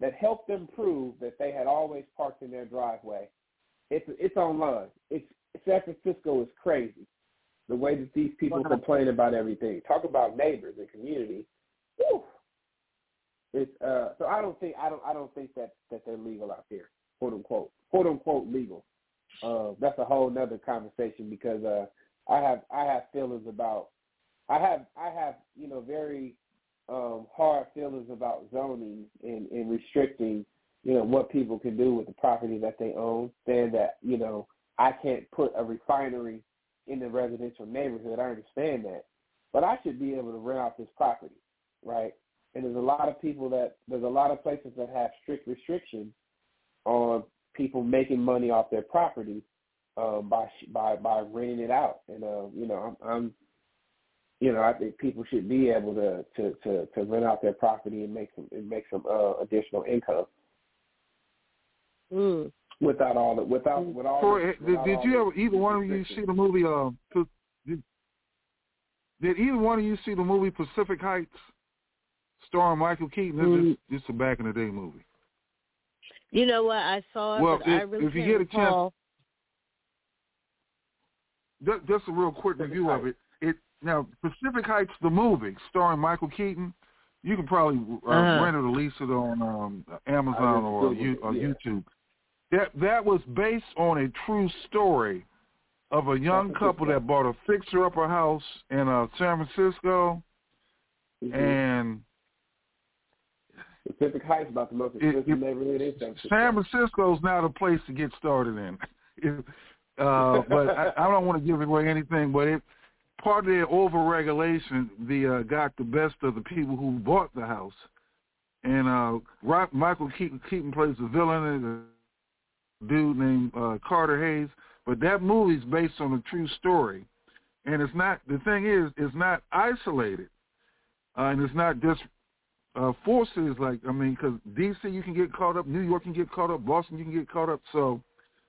always parked in their driveway. It's online. San Francisco is crazy. The way that these people complain about everything. Talk about neighbors and community. Whew. It's so I don't think that they're legal out there, quote unquote legal. That's a whole nother conversation because I have feelings about I have very hard feelings about zoning and restricting what people can do with the property that they own. Saying that I can't put a refinery in the residential neighborhood. I understand that, but I should be able to rent out this property, right? And there's a lot of places that have strict restrictions on people making money off their property by renting it out. And I think people should be able to rent out their property and make some additional income. Mm. Did either one of you see the movie? Did either one of you see the movie Pacific Heights, starring Michael Keaton? It's a back in the day movie. You know what? I saw it, but I really can't recall. Just a real quick review of it. Now, Pacific Heights, the movie, starring Michael Keaton, you can probably rent it or lease it on Amazon or YouTube. That was based on a true story of a young couple that bought a fixer-upper house in San Francisco, and Pacific Heights about the most expensive neighborhood in San Francisco. San Francisco is now the place to get started in. But I don't want to give away anything, but part of their overregulation, got the best of the people who bought the house. And Michael Keaton plays the villain, and a dude named Carter Hayes. But that movie's based on a true story. And it's not not isolated. And it's not just four cities because D.C. you can get caught up, New York can get caught up, Boston you can get caught up. So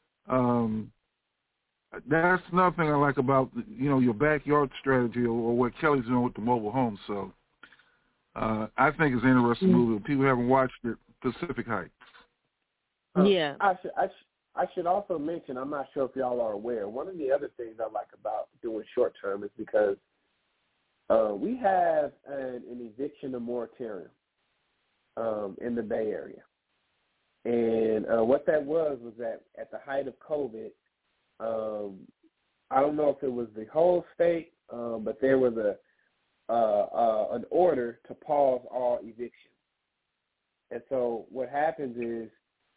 that's another thing I like about, your backyard strategy or what Kelly's doing with the mobile homes. So I think it's an interesting movie. If people haven't watched it, Pacific Heights. Yeah. I should also mention, I'm not sure if y'all are aware, one of the other things I like about doing short term is because we have an eviction moratorium in the Bay Area. And what that was that at the height of COVID, I don't know if it was the whole state, but there was an order to pause all evictions. And so what happens is,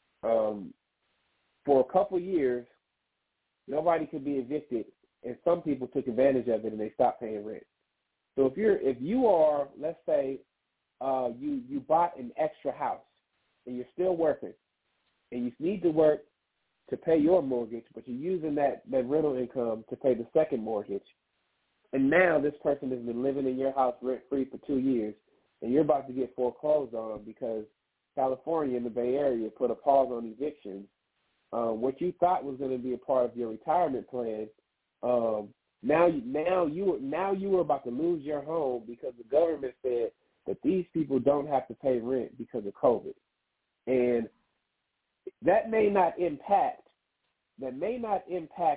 for a couple years, nobody could be evicted, and some people took advantage of it and they stopped paying rent. So if you are, let's say, you bought an extra house and you're still working, and you need to work to pay your mortgage, but you're using that rental income to pay the second mortgage, and now this person has been living in your house rent-free for 2 years, and you're about to get foreclosed on because California and the Bay Area put a pause on evictions. What you thought was going to be a part of your retirement plan, now you were about to lose your home because the government said that these people don't have to pay rent because of COVID, and that may not impact the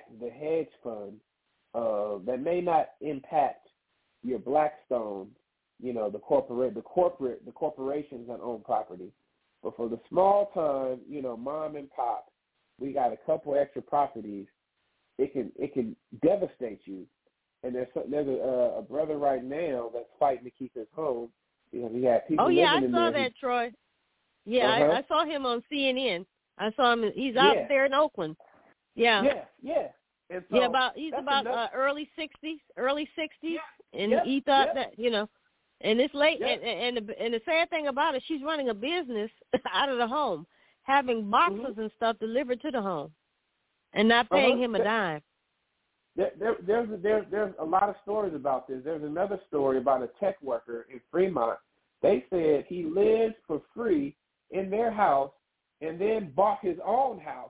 hedge fund, that may not impact your Blackstone, the corporations that own property. But for the small time, mom and pop, we got a couple extra properties. It can devastate you. And there's a brother right now that's fighting to keep his home because he had people. Oh yeah, living in I saw there. that, Troy. Yeah, I saw him on CNN. I saw him. He's out there in Oakland. Yeah. Yeah. And so he's about early 60s, and he thought that and it's late. And the sad thing about it, she's running a business out of the home, having boxes and stuff delivered to the home, and not paying him a dime. There's a lot of stories about this. There's another story about a tech worker in Fremont. They said he lived for free in their house and then bought his own house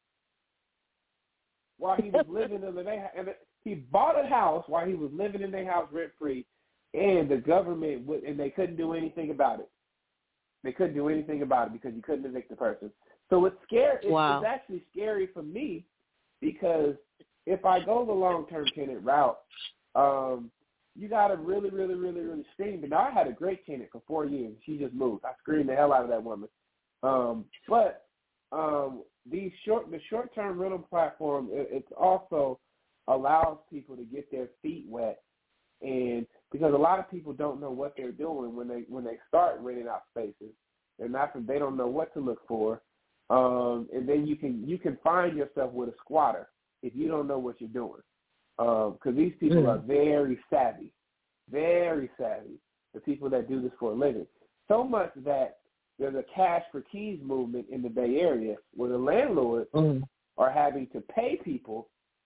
while he was living in their house. He bought a house while he was living in their house rent free, and the government and they couldn't do anything about it. They couldn't do anything about it because you couldn't evict the person. So it's scary. It's actually scary for me because if I go the long-term tenant route, you got to really, really, really, really scream. But now I had a great tenant for 4 years. She just moved. I screamed the hell out of that woman. But the short-term rental platform, it also allows people to get their feet wet, and because a lot of people don't know what they're doing when they start renting out spaces, they don't know what to look for, and then you can find yourself with a squatter if you don't know what you're doing, because these people are very savvy, the people that do this for a living, so much that there's a cash for keys movement in the Bay Area where the landlords are having to pay people.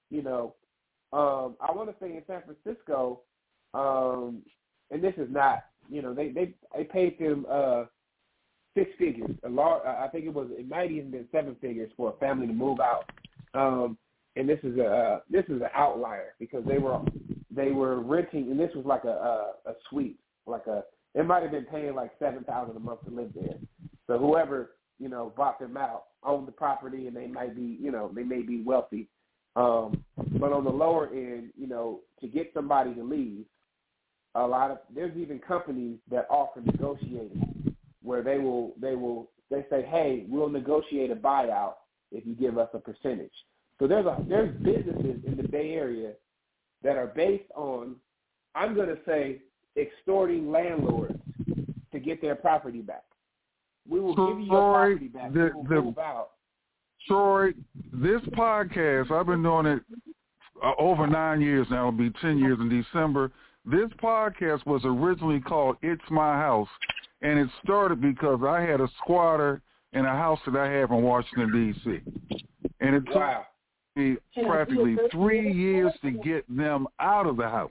I want to say in San Francisco, and this is not, they paid them 6 figures. I think it might even been 7 figures for a family to move out. And this is an outlier because they were renting, and this was like a suite, they might have been paying like $7,000 a month to live there. So whoever bought them out owned the property, and they might be they may be wealthy. But on the lower end, to get somebody to leave, there's even companies that offer negotiating where they say, hey, we'll negotiate a buyout if you give us a percentage. So there's businesses in the Bay Area that are based on, I'm going to say, extorting landlords to get their property back. We will give you your property back. We'll move out. Troy, this podcast, I've been doing it over 9 years now. It'll be 10 years in December. This podcast was originally called It's My House, and it started because I had a squatter in a house that I have in Washington, D.C., and it took me practically 3 years to get them out of the house.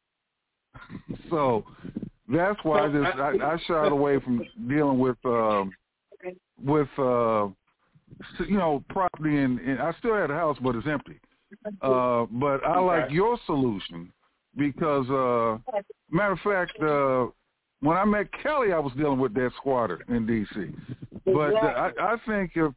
So that's why I shied away from dealing with property, and I still had a house, but it's empty. But I like your solution because, matter of fact, when I met Kelly, I was dealing with that squatter in D.C. But I think if,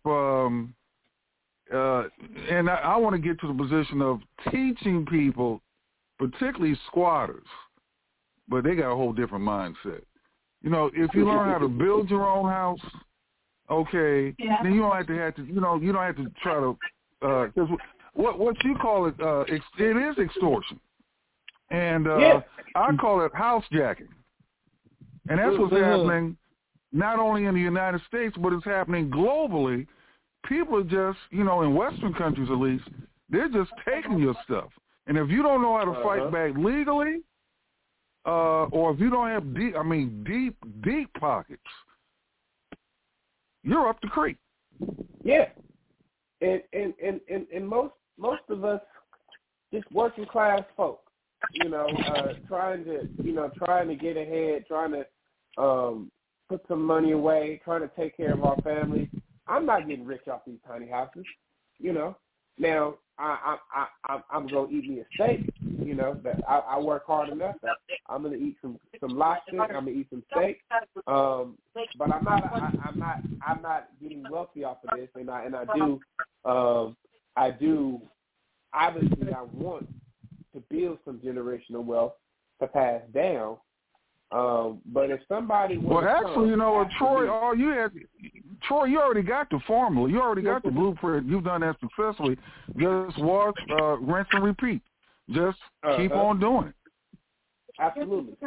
and I want to get to the position of teaching people, particularly squatters, but they got a whole different mindset. If you learn how to build your own house, okay, then you don't have to you don't have to try to, because what you call it, it is extortion. And I call it housejacking. And that's what's happening not only in the United States, but it's happening globally. People are just, in Western countries at least, they're just taking your stuff. And if you don't know how to fight back legally, or if you don't have deep pockets, you're up the creek. Yeah. And most of us just working class folk, trying to get ahead, trying to put some money away, trying to take care of our family. I'm not getting rich off these tiny houses, Now I'm gonna eat me a steak, That I work hard enough that I'm gonna eat some lobster. I'm gonna eat some steak. But I'm not getting wealthy off of this, and I do. Obviously, I want to build some generational wealth to pass down, But if somebody actually, you know what, Troy, Troy, you already got the formula. You already got the blueprint. You've done that successfully. Just watch, rinse and repeat. Just keep on doing it. Absolutely.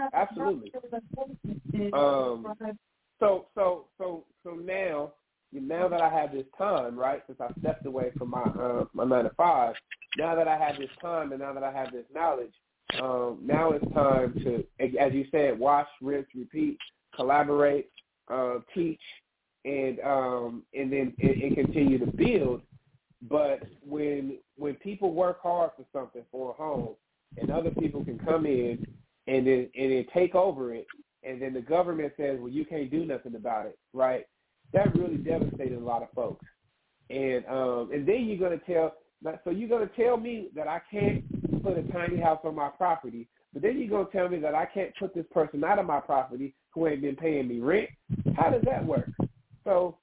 So now that I have this time, right, since I stepped away from my 9 to 5, now that I have this time and now that I have this knowledge, now it's time to, as you said, wash, rinse, repeat, collaborate, teach, and then continue to build. But when people work hard for something, for a home, and other people can come in and then take over it, and then the government says, well, you can't do nothing about it, right? That really devastated a lot of folks. And then you're going to tell me that I can't put a tiny house on my property, but then you're going to tell me that I can't put this person out of my property who ain't been paying me rent? How does that work? So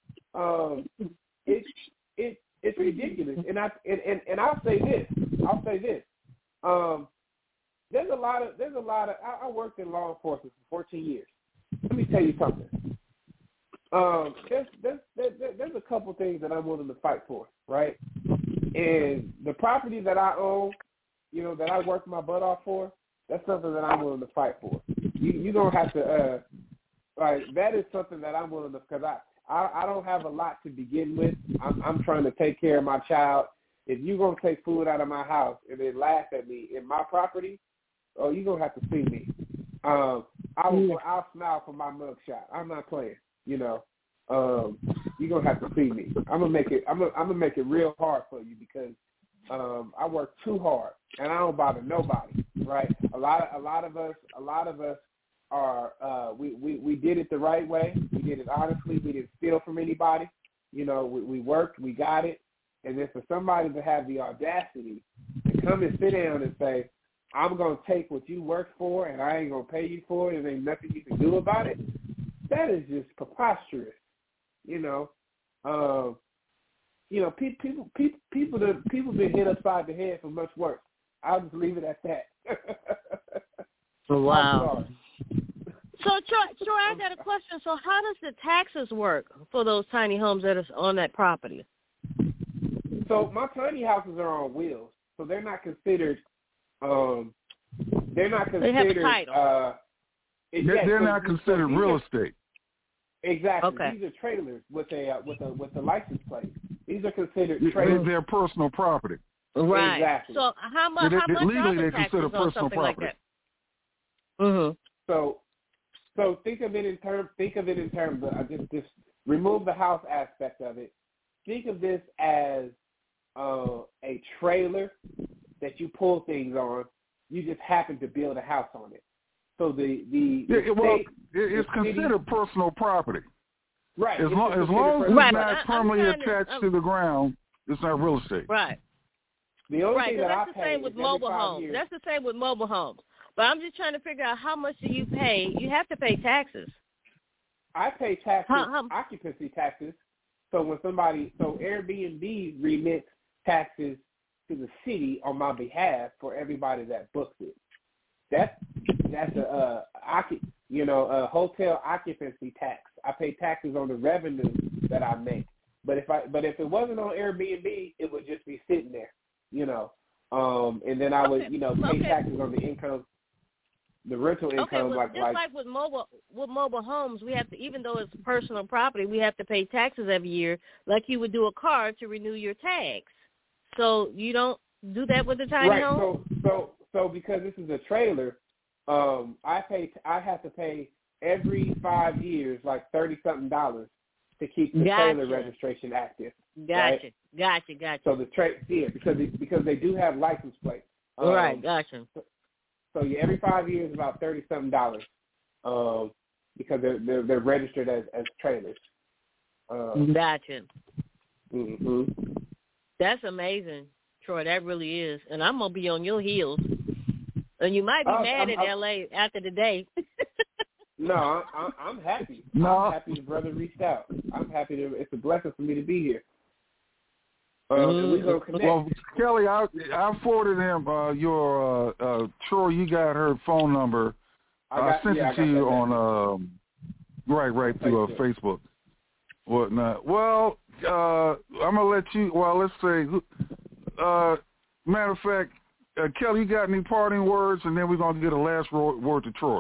it's ridiculous. And I'll say this. There's a lot of I worked in law enforcement for 14 years. Let me tell you something. There's a couple things that I'm willing to fight for, right? And the property that I own, that I worked my butt off for, that's something that I'm willing to fight for. You don't have to, that is something that I'm willing to, because I don't have a lot to begin with. I'm trying to take care of my child. If you're going to take food out of my house and then laugh at me in my property, you're going to have to see me. I'll smile for my mugshot. I'm not playing, you're going to have to see me. I'm going to make it real hard for you because I work too hard and I don't bother nobody, right? A lot of us are we did it the right way. We did it honestly. We didn't steal from anybody. We worked, we got it. And then for somebody to have the audacity to come and sit down and say, I'm going to take what you worked for and I ain't going to pay you for it and ain't nothing you can do about it, that is just preposterous. People been hit upside the head for much worse. I'll just leave it at that. Wow. So, Troy, I got a question. So how does the taxes work for those tiny homes that is on that property? So my tiny houses are on wheels, so they're not considered. They have a title. They're not considered real estate. Exactly. Okay. These are trailers with a license plate. These are considered trailers. They're personal property. Right. Exactly. So how much legally are the they taxes consider on personal Mm-hmm. something like property. that? Mhm. So think of it in terms of just remove the house aspect of it. Think of this as a trailer that you pull things on. You just happen to build a house on it. So it's considered personal property. Right. As long as it's not permanently attached to the ground, it's not real estate. Right. The only thing that that's the same with mobile homes. That's the same with mobile homes. But I'm just trying to figure out how much do you pay? You have to pay taxes. I pay taxes, occupancy taxes. So when Airbnb remits taxes to the city on my behalf for everybody that books it. That's a hotel occupancy tax. I pay taxes on the revenue that I make. But if it wasn't on Airbnb, it would just be sitting there, and then I would pay taxes on the income, the rental income. Like with mobile homes, we have to, even though it's personal property, we have to pay taxes every year, like you would do a car to renew your tags. So you don't do that with the tiny home? So because this is a trailer, I have to pay every 5 years like $30-something to keep the trailer registration active. Gotcha. So because they do have license plates. Right, gotcha. So every 5 years about $30-something, because they're registered as trailers. Gotcha. Mm-hmm. That's amazing, Troy. That really is. And I'm going to be on your heels. And you might be mad at L.A. after the day. No, I'm happy. No. I'm happy the brother reached out. I'm happy. It's a blessing for me to be here. And we're going to connect. Well, Kelly, I forwarded him your Troy. You got her phone number I sent it to you on right through Facebook. Whatnot. Well, I'm gonna let you. Well, let's say. Matter of fact, Kelly, you got any parting words, and then we're gonna get a last word to Troy.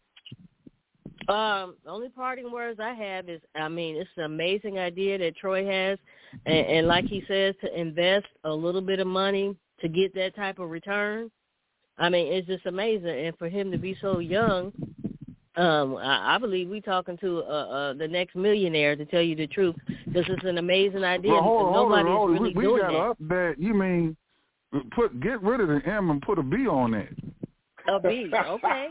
The only parting words I have is, it's an amazing idea that Troy has, and like he says, to invest a little bit of money to get that type of return. It's just amazing, and for him to be so young, I believe we're talking to the next millionaire, to tell you the truth, because it's an amazing idea. Well, hold on. Really doing got to up that. You mean get rid of the M and put a B on that? A B, okay.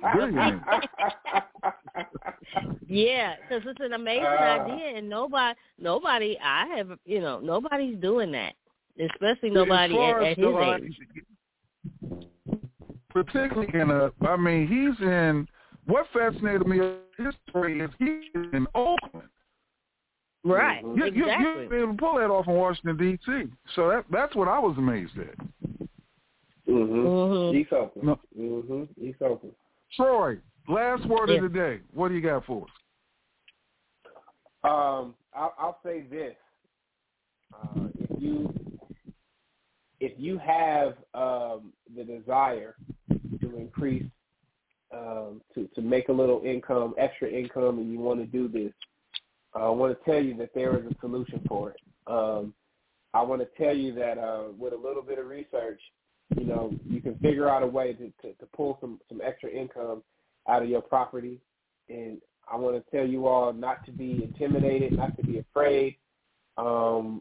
Yeah, because it's an amazing idea, and nobody's doing that, especially nobody at his age. Particularly he's in. What fascinated me in his story is he's in Oakland. Right, exactly. You'd be able to pull that off in Washington, D.C. So that's what I was amazed at. He's open. He's open. Troy, last word of the day. What do you got for us? I'll say this. If you have the desire to increase, to make a little income, extra income, and you want to do this, I want to tell you that there is a solution for it. I want to tell you that with a little bit of research, you can figure out a way to pull some extra income out of your property. And I want to tell you all not to be intimidated, not to be afraid. All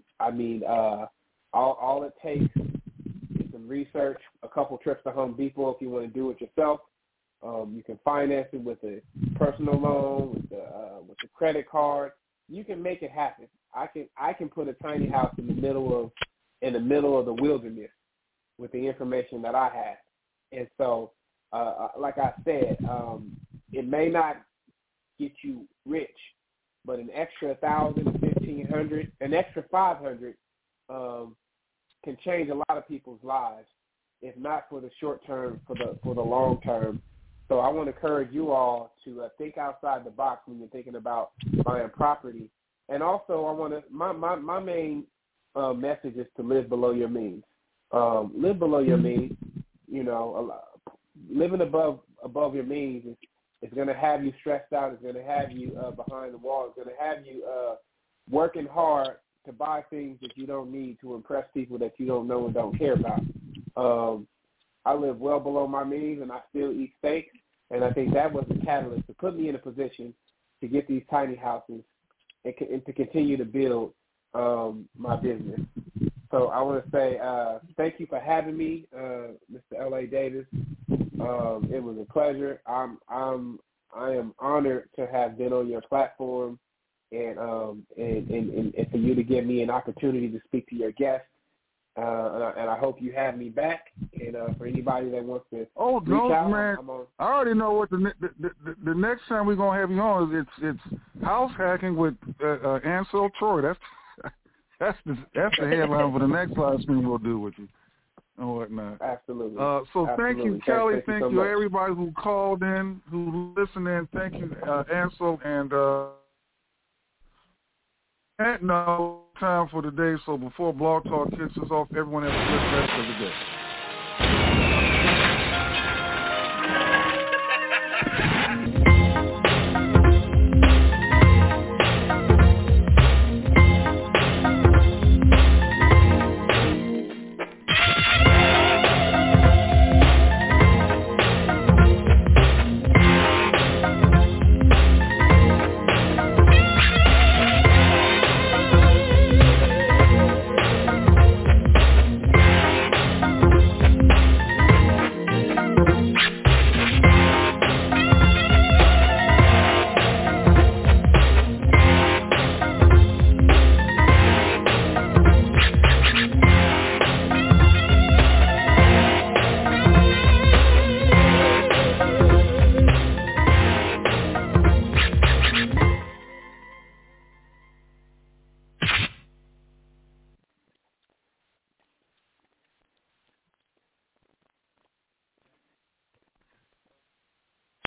it takes is some research, a couple trips to Home Depot if you want to do it yourself. You can finance it with a personal loan, with a credit card. You can make it happen. I can put a tiny house in the middle of the wilderness with the information that I have. And so, like I said, it may not get you rich, but an extra $1,000, $1,500, an extra $500 can change a lot of people's lives, if not for the short term, for the long term. So I want to encourage you all to think outside the box when you're thinking about buying property. And also, I want to my main message is to live below your means. Live below your means. Living above your means is going to have you stressed out. It's going to have you behind the wall. It's going to have you working hard to buy things that you don't need to impress people that you don't know and don't care about. I live well below my means, and I still eat steak. And I think that was the catalyst to put me in a position to get these tiny houses and to continue to build my business. So I want to say thank you for having me, Mr. L.A. Davis. It was a pleasure. I am honored to have been on your platform, and for you to give me an opportunity to speak to your guests. And I hope you have me back. And for anybody that wants to reach out, man, I already know what the next time we're gonna have you on is it's house hacking with Ansel Troy. That's the headline for the next live stream we'll do with you and whatnot. Absolutely. Thank you, Kelly. Thank you, everybody who called in, who listened in. Thank you, Ansel, and. No time for today, so before Blog Talk kicks us off, everyone have a good rest of the day.